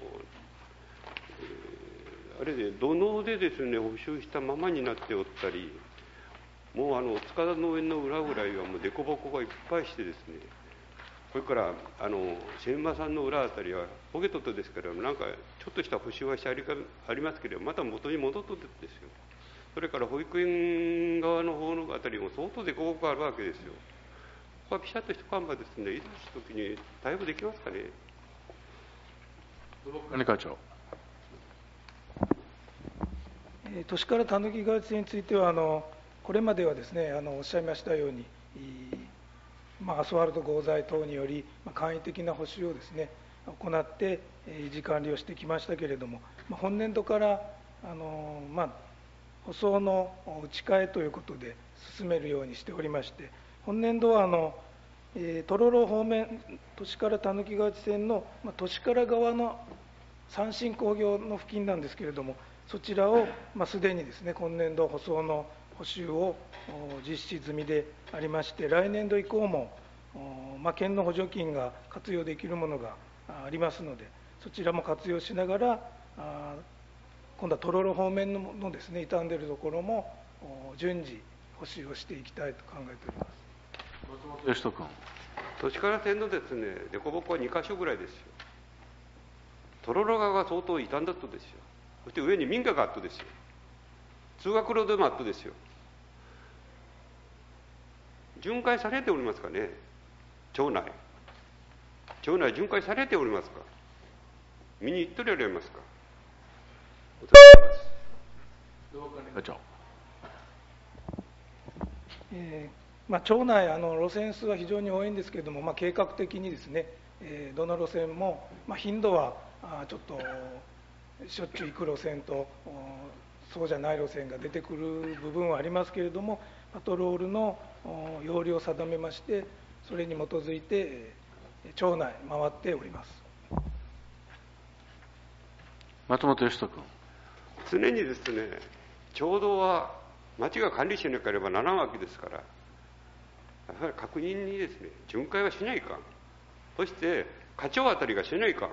Speaker 2: あれで、土のうでですね、補修したままになっておったり、もうあの、塚田農園の裏ぐらいはもう凸凹がいっぱいしてですね、それから、あの、千馬さんの裏あたりは、ポケットとですから、なんか、ちょっとした補修はしてありかありますけれど、また元に戻っとってですよ。それから、保育園側の方のあたりも相当凸凹があるわけですよ。ここはピシャッと一看板ですね、いざしたときに対応できますかね。
Speaker 1: 金課長。
Speaker 4: えー、都市からたぬき川線については、あの、これまではですね、あの、おっしゃいましたように、まあ、アスファルト合材等により、まあ、簡易的な補修をですね、行って、えー、維持管理をしてきましたけれども、まあ、本年度からあの、まあ、舗装の打ち替えということで進めるようにしておりまして、本年度はあの、えー、トロロ方面、都市からたぬき川線の、まあ、都市から側の三振工業の付近なんですけれども、そちらを、まあ、すでにですね、今年度舗装の補修を実施済みでありまして、来年度以降も、まあ、県の補助金が活用できるものがありますので、そちらも活用しながら、今度はトロロ方面のですね、傷んでいるところも順次補修をしていきたいと考えております。
Speaker 1: 松本義人君。
Speaker 2: 都市から線のですね、凸凹はにかしょぐらいですよ。トロロ川が相当傷んだとですよ。そして上に民家があっとですよ。通学路でもあっとですよ。巡回されておりますかね、町内。町内巡回されておりますか。見に行っておられますか。お
Speaker 1: 課長。
Speaker 4: えーまあ、町内あの路線数は非常に多いんですけれども、まあ、計画的にですね、えーどの路線も、まあ、頻度はあちょっとしょっちゅう行く路線とそうじゃない路線が出てくる部分はありますけれども、パトロールの要領を定めまして、それに基づいて町内回っております。
Speaker 1: 松本義人君。
Speaker 2: 常にですね、町道は町が管理しなければならんわけですから、やはり確認にですね、巡回はしないかん。そして、課長あたりがしないかん。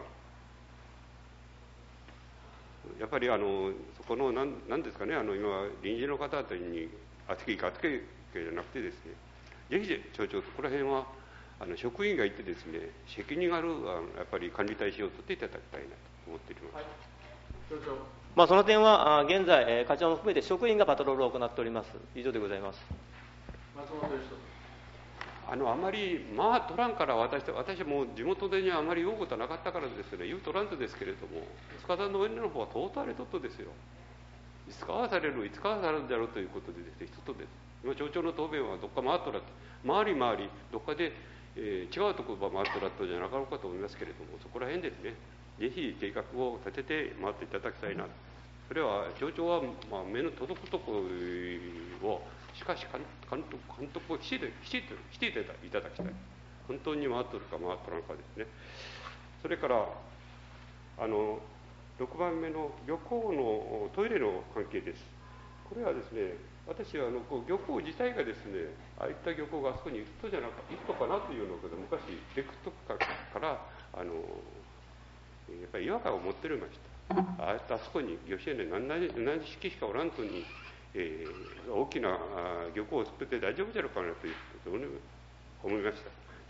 Speaker 2: やっぱりあのそこのなんなんですかね、あの今臨時の方あたりに預け預けじゃなくてですね、ぜひ町長そこら辺はあの職員がいてですね、責任があるあのやっぱり管理体制を取っていただきたいなと思っております。はい、
Speaker 3: まあ、その点は現在課長も含めて職員がパトロールを行っております。以上でございます。
Speaker 1: 松本義人。
Speaker 2: あのあまりまあ取らんから私私も地元でにはあまり言うことはなかったからですね、言うとらんとですけれども、塚田の上の方はとうとうあれとっとですよ。いつかはされるいつかはされるだろうということでですね、一つです。今町長の答弁はどっか回っとら回り回りどっかで、えー、違うところが回っとらっとじゃなかろうかと思いますけれども、そこら辺ですね、ぜひ計画を立てて回っていただきたいな。それは町長は、まあ、目の届くところをしかし監督監督をきちんときちんとしていただきたい。本当に回っとるか回っとらんかですね。それからあのろくばんめの漁港のトイレの関係です。これはですね、私はあのこう漁港自体がですね、ああいった漁港があそこに行くとじゃなく行くのかなというのが昔レクトからあのやっぱり違和感を持っておりました。ああそこに漁師園で何々式しかおらんとに、えー、大きな漁港を作って大丈夫じゃろうかなということを思いました。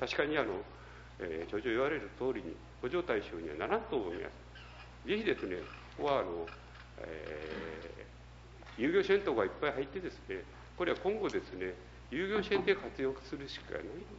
Speaker 2: 確かにあの、えー、町長言われる通りに補助対象にはならんと思います。ぜひですね、ここはあの、えー、遊漁船等がいっぱい入ってですね、これは今後ですね、遊漁船で活用するしかない、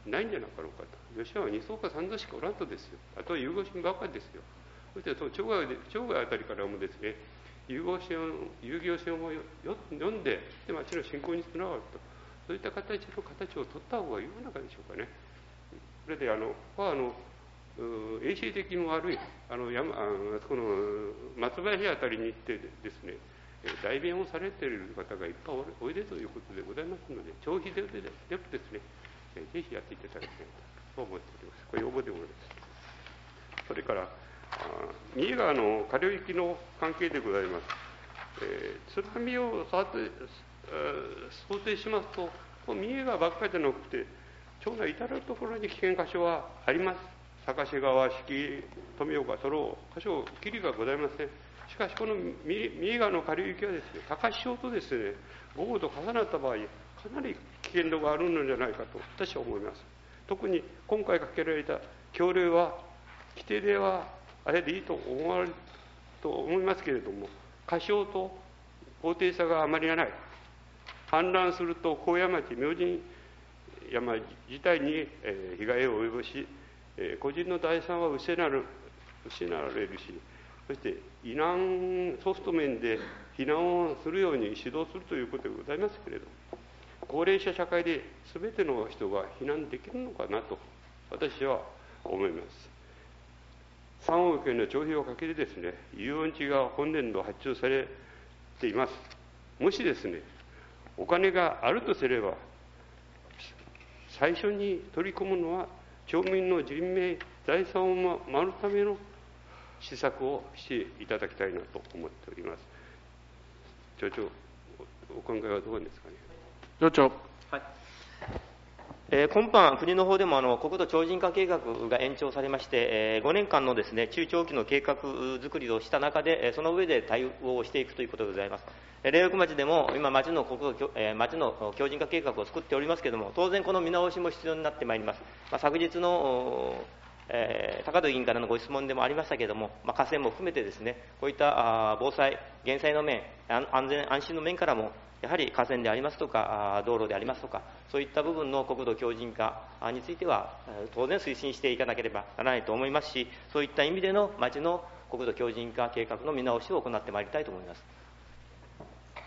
Speaker 2: ないんじゃなかろうかと。漁師はに艘かさん艘しかおらんとですよ。あとは遊漁船ばっかりですよ。そして町外で町外あたりからもですね、遊漁船遊漁船を読んで、で町の振興につながると、そういった形の形を取った方がいいのかでしょうかね。それであのここはあの衛生的に悪いあの山あそこの松林あたりに行ってですね、代弁をされている方がいっぱいおいでということでございますので、長期ででもですね、ぜひやっていただきたいと思っております。これ要望でございます。それから三重川の下流域の関係でございます。えー、津波を想定、想定しますと、三重川ばっかりじゃなくて、町内至るところに危険箇所はあります。坂瀬川、敷富岡、その箇所、きりがございません。しかし、この三重川の下流域はですね、高潮とですね、豪雨と重なった場合、かなり危険度があるのではないかと私は思います。特に今回かけられた協令は、規定ではあれでいいと思われると思いますけれども、過小と高低差があまりがない。氾濫すると高野町、明神山自体に被害を及ぼし、個人の財産は失われる失われるし、そして避難ソフト面で避難をするように指導するということでございますけれども、高齢者社会で全ての人が避難できるのかなと私は思います。さんおくえんの徴費をかけてですね、遊園地が本年度発注されています。もしですね、お金があるとすれば、最初に取り組むのは、町民の人命、財産を守るための施策をしていただきたいなと思っております。町長、お考えはどうですかね。
Speaker 1: 町長。
Speaker 3: はい。えー、今般、国の方でもあの国土強靭化計画が延長されまして、えー、ごねんかんのです、ね、中長期の計画作りをした中で、その上で対応をしていくということでございます。苓北町でも今、町の国土、えー、町の強靭化計画を作っておりますけれども、当然、この見直しも必要になってまいります。まあ、昨日のえー、高戸議員からのご質問でもありましたけれども、まあ、河川も含めてですね、こういったあ防災、減災の面、安全安心の面からも、やはり河川でありますとか、道路でありますとか、そういった部分の国土強靭化については、当然推進していかなければならないと思いますし、そういった意味での町の国土強靭化計画の見直しを行ってまいりたいと思います。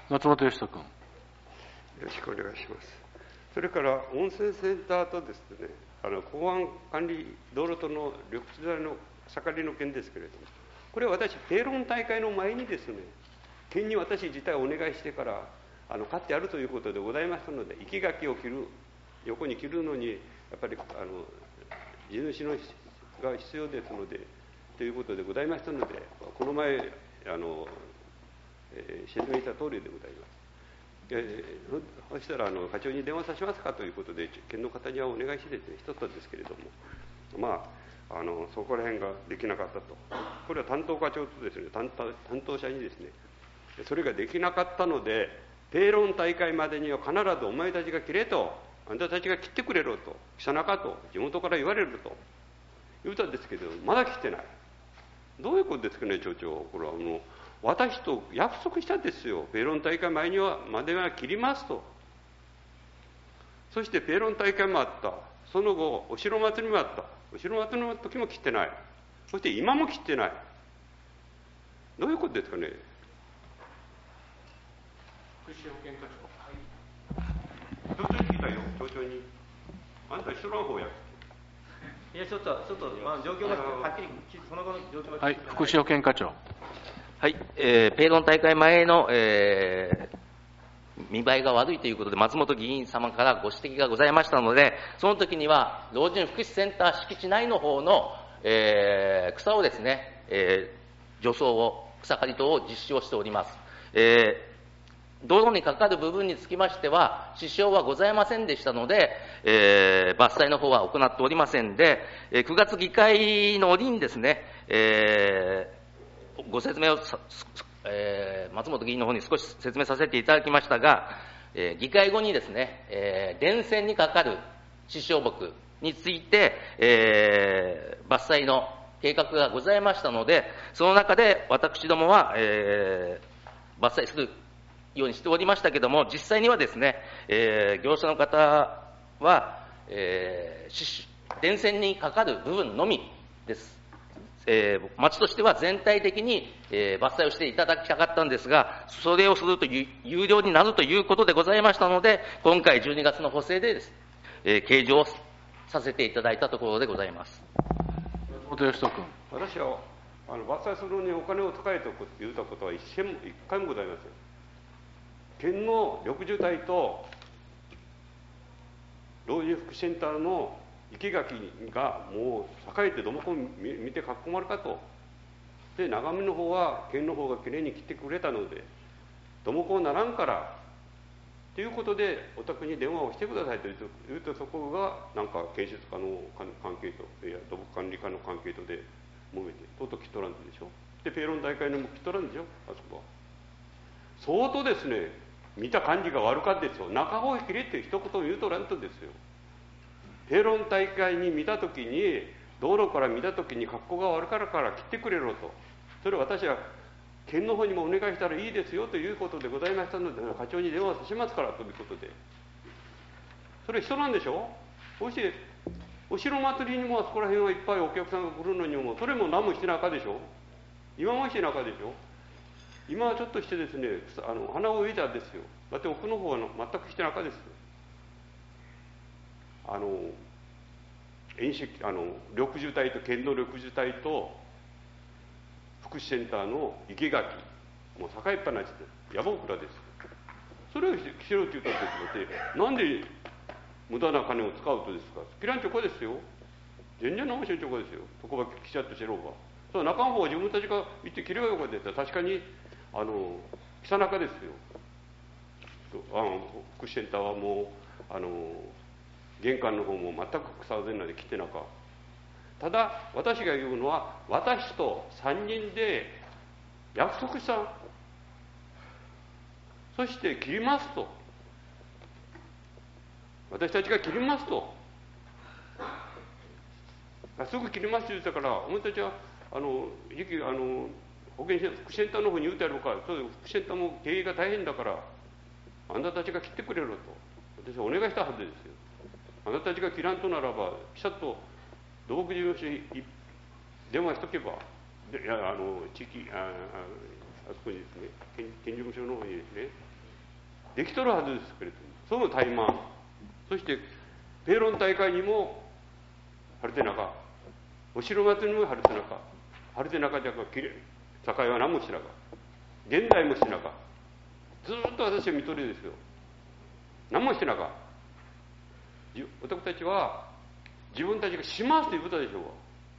Speaker 1: 松本義人君。
Speaker 2: よろしくお願いします。それから温泉センターとですね、あの港湾管理道路との緑地材の盛りの件ですけれども、これは私、ペーロン大会の前にですね、県に私自体お願いしてから、あの買ってやるということでございますので、生垣を切る、横に切るのに、やっぱりあの地主のが必要ですので、ということでございましたので、この前、あのえー、説明した通りでございます。えー、そしたらあの課長に電話させますかということで、県の方にはお願いしてしとったんですけれども、まあ、あのそこら辺ができなかったと、これは担当課長とですね、担当担当者にですね、それができなかったので、ペーロン大会までには必ずお前たちが切れと、あんたたちが切ってくれろと、記者中と、地元から言われると言うたんですけど、まだ切ってない。どういうことですかね、町長。これはもう、私と約束したんですよ。ペーロン大会前には、までは切りますと。そしてペーロン大会もあった。その後、お城祭りもあった。お城祭りの時も切ってない。そして今も切ってない。どういうことですかね。
Speaker 1: 福祉保健課長。
Speaker 2: 町長に聞いたよ、町長に。あんた知らん方や。
Speaker 3: いや、ちょっと、ちょっと、まあ、状況がはっきり、その後の状況が。
Speaker 1: はい、福祉保健課長。
Speaker 3: はい、えー、ペーロン大会前の、えー、見栄えが悪いということで、松本議員様からご指摘がございましたので、その時には、老人福祉センター敷地内の方の、えー、草をですね、えー、除草を、草刈り等を実施をしております。えー道路にかかる部分につきましては、支障はございませんでしたので、えー、伐採の方は行っておりませんで、えー、くがつ議会の折にですね、えー、ご説明を、えー、松本議員の方に少し説明させていただきましたが、えー、議会後にですね、えー、電線にかかる支障木について、えー、伐採の計画がございましたので、その中で私どもは、えー、伐採するようにしておりましたけれども、実際にはですね、えー、業者の方は、えー、電線にかかる部分のみです。えー、町としては全体的に、えー、伐採をしていただきたかったんですが、それをすると有料になるということでございましたので、今回じゅうにがつの補正でです、えー、計上させていただいたところでございます。
Speaker 1: 松本義人君。
Speaker 2: 私はあの伐採するのにお金を使えと言ったことは一回も一回もございません。県の緑樹隊と老人福祉センターの生垣がもう栄えてどもこ見見て囲まれたと。で、長見の方は県の方がきれいに切ってくれたので、どもこうならんからということでお宅に電話をしてくださいと言うと、そこがなんか建設課の関係と、いや土木管理課の関係とで揉めて、とうとう切っとらんでしょ。で、ペーロン大会にも切っとらんでしょ、あそこは。相当ですね、見た感じが悪かったですよ。中方へ切れって一言言うとらんとですよ。ペーロン大会に見たときに、道路から見たときに格好が悪からから切ってくれろと。それを私は県の方にもお願いしたらいいですよということでございましたので、課長に電話させますからということで。それ人なんでしょ。そしてお城祭りにもあそこら辺はいっぱいお客さんが来るのにも、それも何もしてなかでしょ。今もしてなかでしょ。今はちょっとしてですね、あの花を植えたんですよ。だって奥の方は全くしてなかです。あの遠赤あの緑樹隊と県の緑樹隊と福祉センターの生垣、もう栄えっぱなしで野望倉です。それをしろって言ったんですよ。で、なんで無駄な金を使うとですか。好きなんちょこですよ。全然面白いちょこですよ。そこはきちゃっとしろうが。その中の方は自分たちが行って切ればよかったです。確かにあの久中ですよ。あの福祉センターはもうあの玄関の方も全く草を全なで切ってなか。ただ私が言うのは、私と三人で約束した。そして切りますと。私たちが切りますと。すぐ切りますと言ったから、お前たちはあの時期あの保健福祉センターの方に言うてやろうか。そういう福祉センターも経営が大変だから、あなたたちが切ってくれろと私はお願いしたはずですよ。あなたたちが切らんとならば、ピシャッと土木事務所に電話しとけば、でいやあの地域ああ、あそこにですね、県、県事務所の方にですね、 できとるはずですけれども、その怠慢、そしてペーロン大会にも晴れてなか、お城祭りにも晴れてなか、晴れてなかじゃか、きれい、境は何もしなか、現代もしなか、ずっと私は見とりですよ。何もしてなか。私たちは自分たちがしますということでしょう。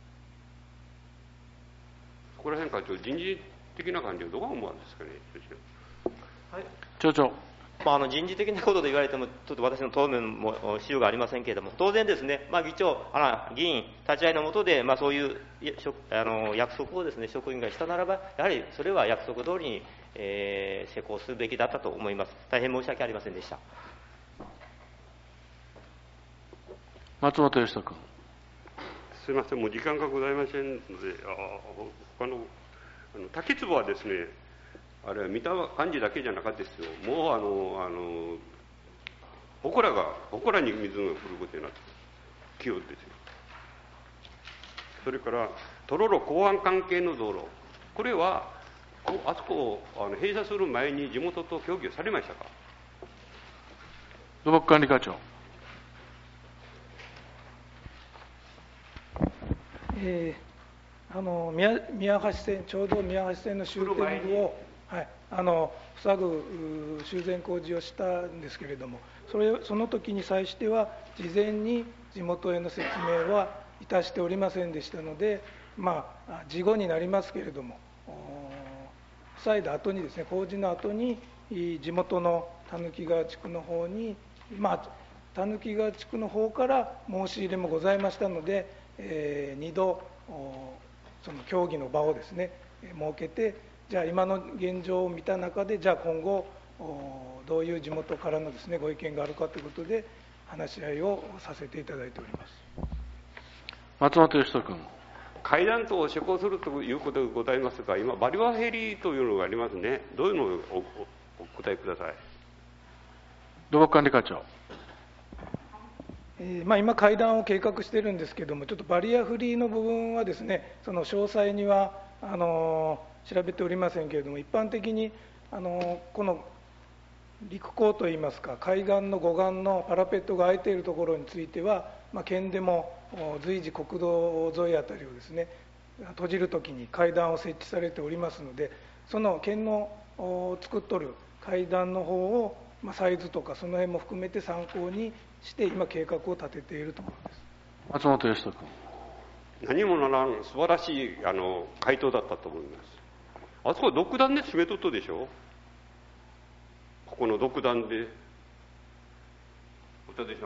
Speaker 2: そこら辺からちょっと人事的な感じはどう思うんですかね。
Speaker 3: はい、
Speaker 1: 町長。
Speaker 3: まあ、あの人事的なことで言われても、ちょっと私の答弁も資料がありませんけれども、当然ですね、まあ、議長、あら議員立ち会いの下で、まあ、そういうあの約束をですね、職員がしたならば、やはりそれは約束通りに、えー、施行するべきだったと思います。大変申し訳ありませんでした。
Speaker 1: 松本義人君。
Speaker 2: すみません、もう時間がございませんので、あ他の、あの滝壺はですね、あれは見た感じだけじゃなかったですよ。もうあの、あの、祠が、祠に水が降ることになって、清ですよ。それから、とろろ港湾関係の道路、これは、あそこをあの閉鎖する前に地元と協議をされましたか。
Speaker 1: 土木管理課長。
Speaker 4: えー、あの 宮, 宮橋線、ちょうど宮橋線の終点部を、はい、あの塞ぐ修繕工事をしたんですけれども、それその時に際しては、事前に地元への説明はいたしておりませんでしたので、まあ、事後になりますけれども、塞いだ後にですね、工事の後に、地元の田貫川地区の方に、まあ、田貫川地区の方から申し入れもございましたので、えー、にどその協議の場をですね設けて、じゃあ今の現状を見た中で、じゃあ今後どういう地元からのですねご意見があるかということで話し合いをさせていただいております。
Speaker 1: 松本義人君。
Speaker 2: 階段と施行するということでございますが、今バリアヘリというのがありますね。どういうのを お, お, お答えください。
Speaker 1: 土木管理課長。
Speaker 4: えーまあ、今、階段を計画しているんですけれども、ちょっとバリアフリーの部分はですね、その詳細にはあのー、調べておりませんけれども、一般的にあのー、この陸港といいますか、海岸の護岸のパラペットが空いているところについては、まあ、県でも随時、国道沿いあたりをですね閉じるときに階段を設置されておりますので、その県の作っとる階段の方を、まあ、サイズとかその辺も含めて参考にして今計画を立てているところです。
Speaker 1: 松本義人君。
Speaker 2: 何もならん素晴らしいあの回答だったと思います。あそこは独断で締めとったでしょ。ここの独断でお尋ねします。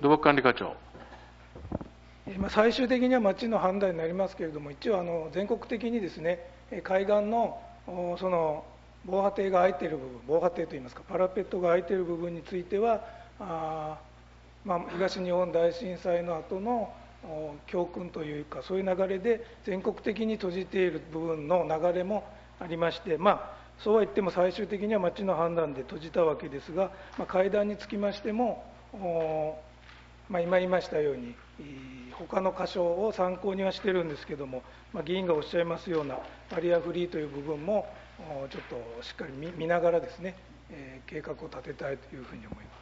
Speaker 1: 土木管理課長。
Speaker 4: まあ、最終的には町の判断になりますけれども、一応あの全国的にですね海岸のその防波堤が空いている部分、防波堤といいますかパラペットが空いている部分については、あ、まあ、東日本大震災の後の教訓というか、そういう流れで全国的に閉じている部分の流れもありまして、まあ、そうは言っても最終的には町の判断で閉じたわけですが、まあ、階段につきましても、まあ、今言いましたように他の箇所を参考にはしてるんですけども、まあ、議員がおっしゃいますようなバリアフリーという部分もちょっとしっかり 見, 見ながらですね、えー、計画を立てたいというふうに思います。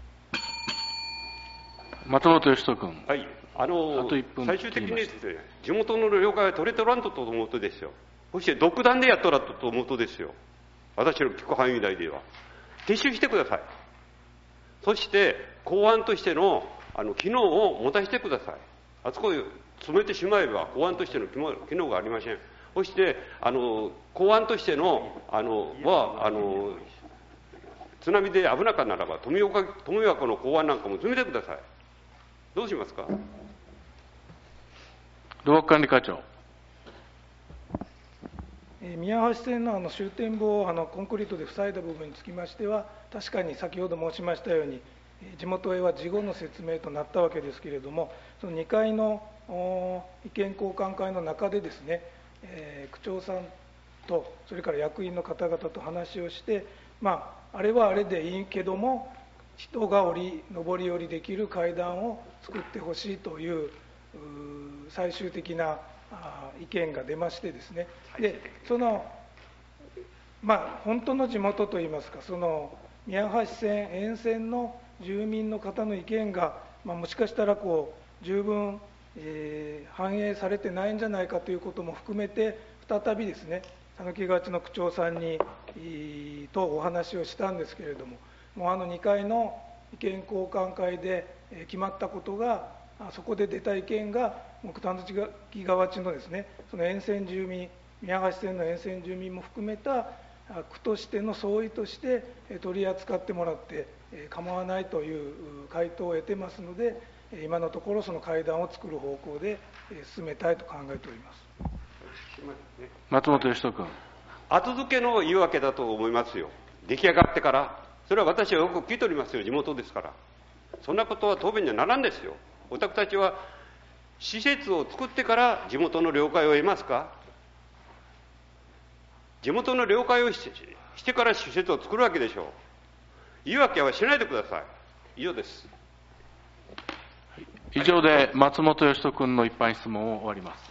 Speaker 1: 松本義人君。
Speaker 2: はい、あの
Speaker 1: あといっぷん
Speaker 2: 最終的にですね、地元の了解は取れとらんとと思うとですよ。そして独断でやっとらんとと思うとですよ。私の聞く範囲内では撤収してください。そして公安としてのあの機能を持たせてください。あそこに詰めてしまえば公安としての機能がありません。そしてあの公安としてのあのはあの津波で危なかったならば富岡富岡の公安なんかも詰めてください。どうしますか。
Speaker 1: 土木管理課長。
Speaker 4: 宮橋線のあの終点部をあのコンクリートで塞いだ部分につきましては、確かに先ほど申しましたように地元へは事後の説明となったわけですけれども、そのにかいの意見交換会の中でですね、えー、区長さんとそれから役員の方々と話をして、まあ、あれはあれでいいけども人が降り上り下りできる階段を作ってほしいという最終的な意見が出ましてですね、でそのまあ、本当の地元といいますか、その宮橋線沿線の住民の方の意見が、まあ、もしかしたらこう十分、えー、反映されてないんじゃないかということも含めて、再びですね、讃岐川町の区長さんにとお話をしたんですけれども、もうあのにかいの意見交換会で決まったことが、そこで出た意見が、讃岐川町のですね、その沿線住民、宮橋線の沿線住民も含めた区としての総意として取り扱ってもらって構わないという回答を得てますので、今のところその会談を作る方向で進めたいと考えております。
Speaker 1: 松本義人君。
Speaker 2: 後付けの言い訳だと思いますよ。出来上がってから。それは私はよく聞いておりますよ、地元ですから。そんなことは答弁にはならんですよ。お宅たちは施設を作ってから地元の了解を得ますか？地元の了解をし て, してから施設を作るわけでしょう。言い訳はしないでください。以上です。
Speaker 1: 以上で松本義人君の一般質問を終わります。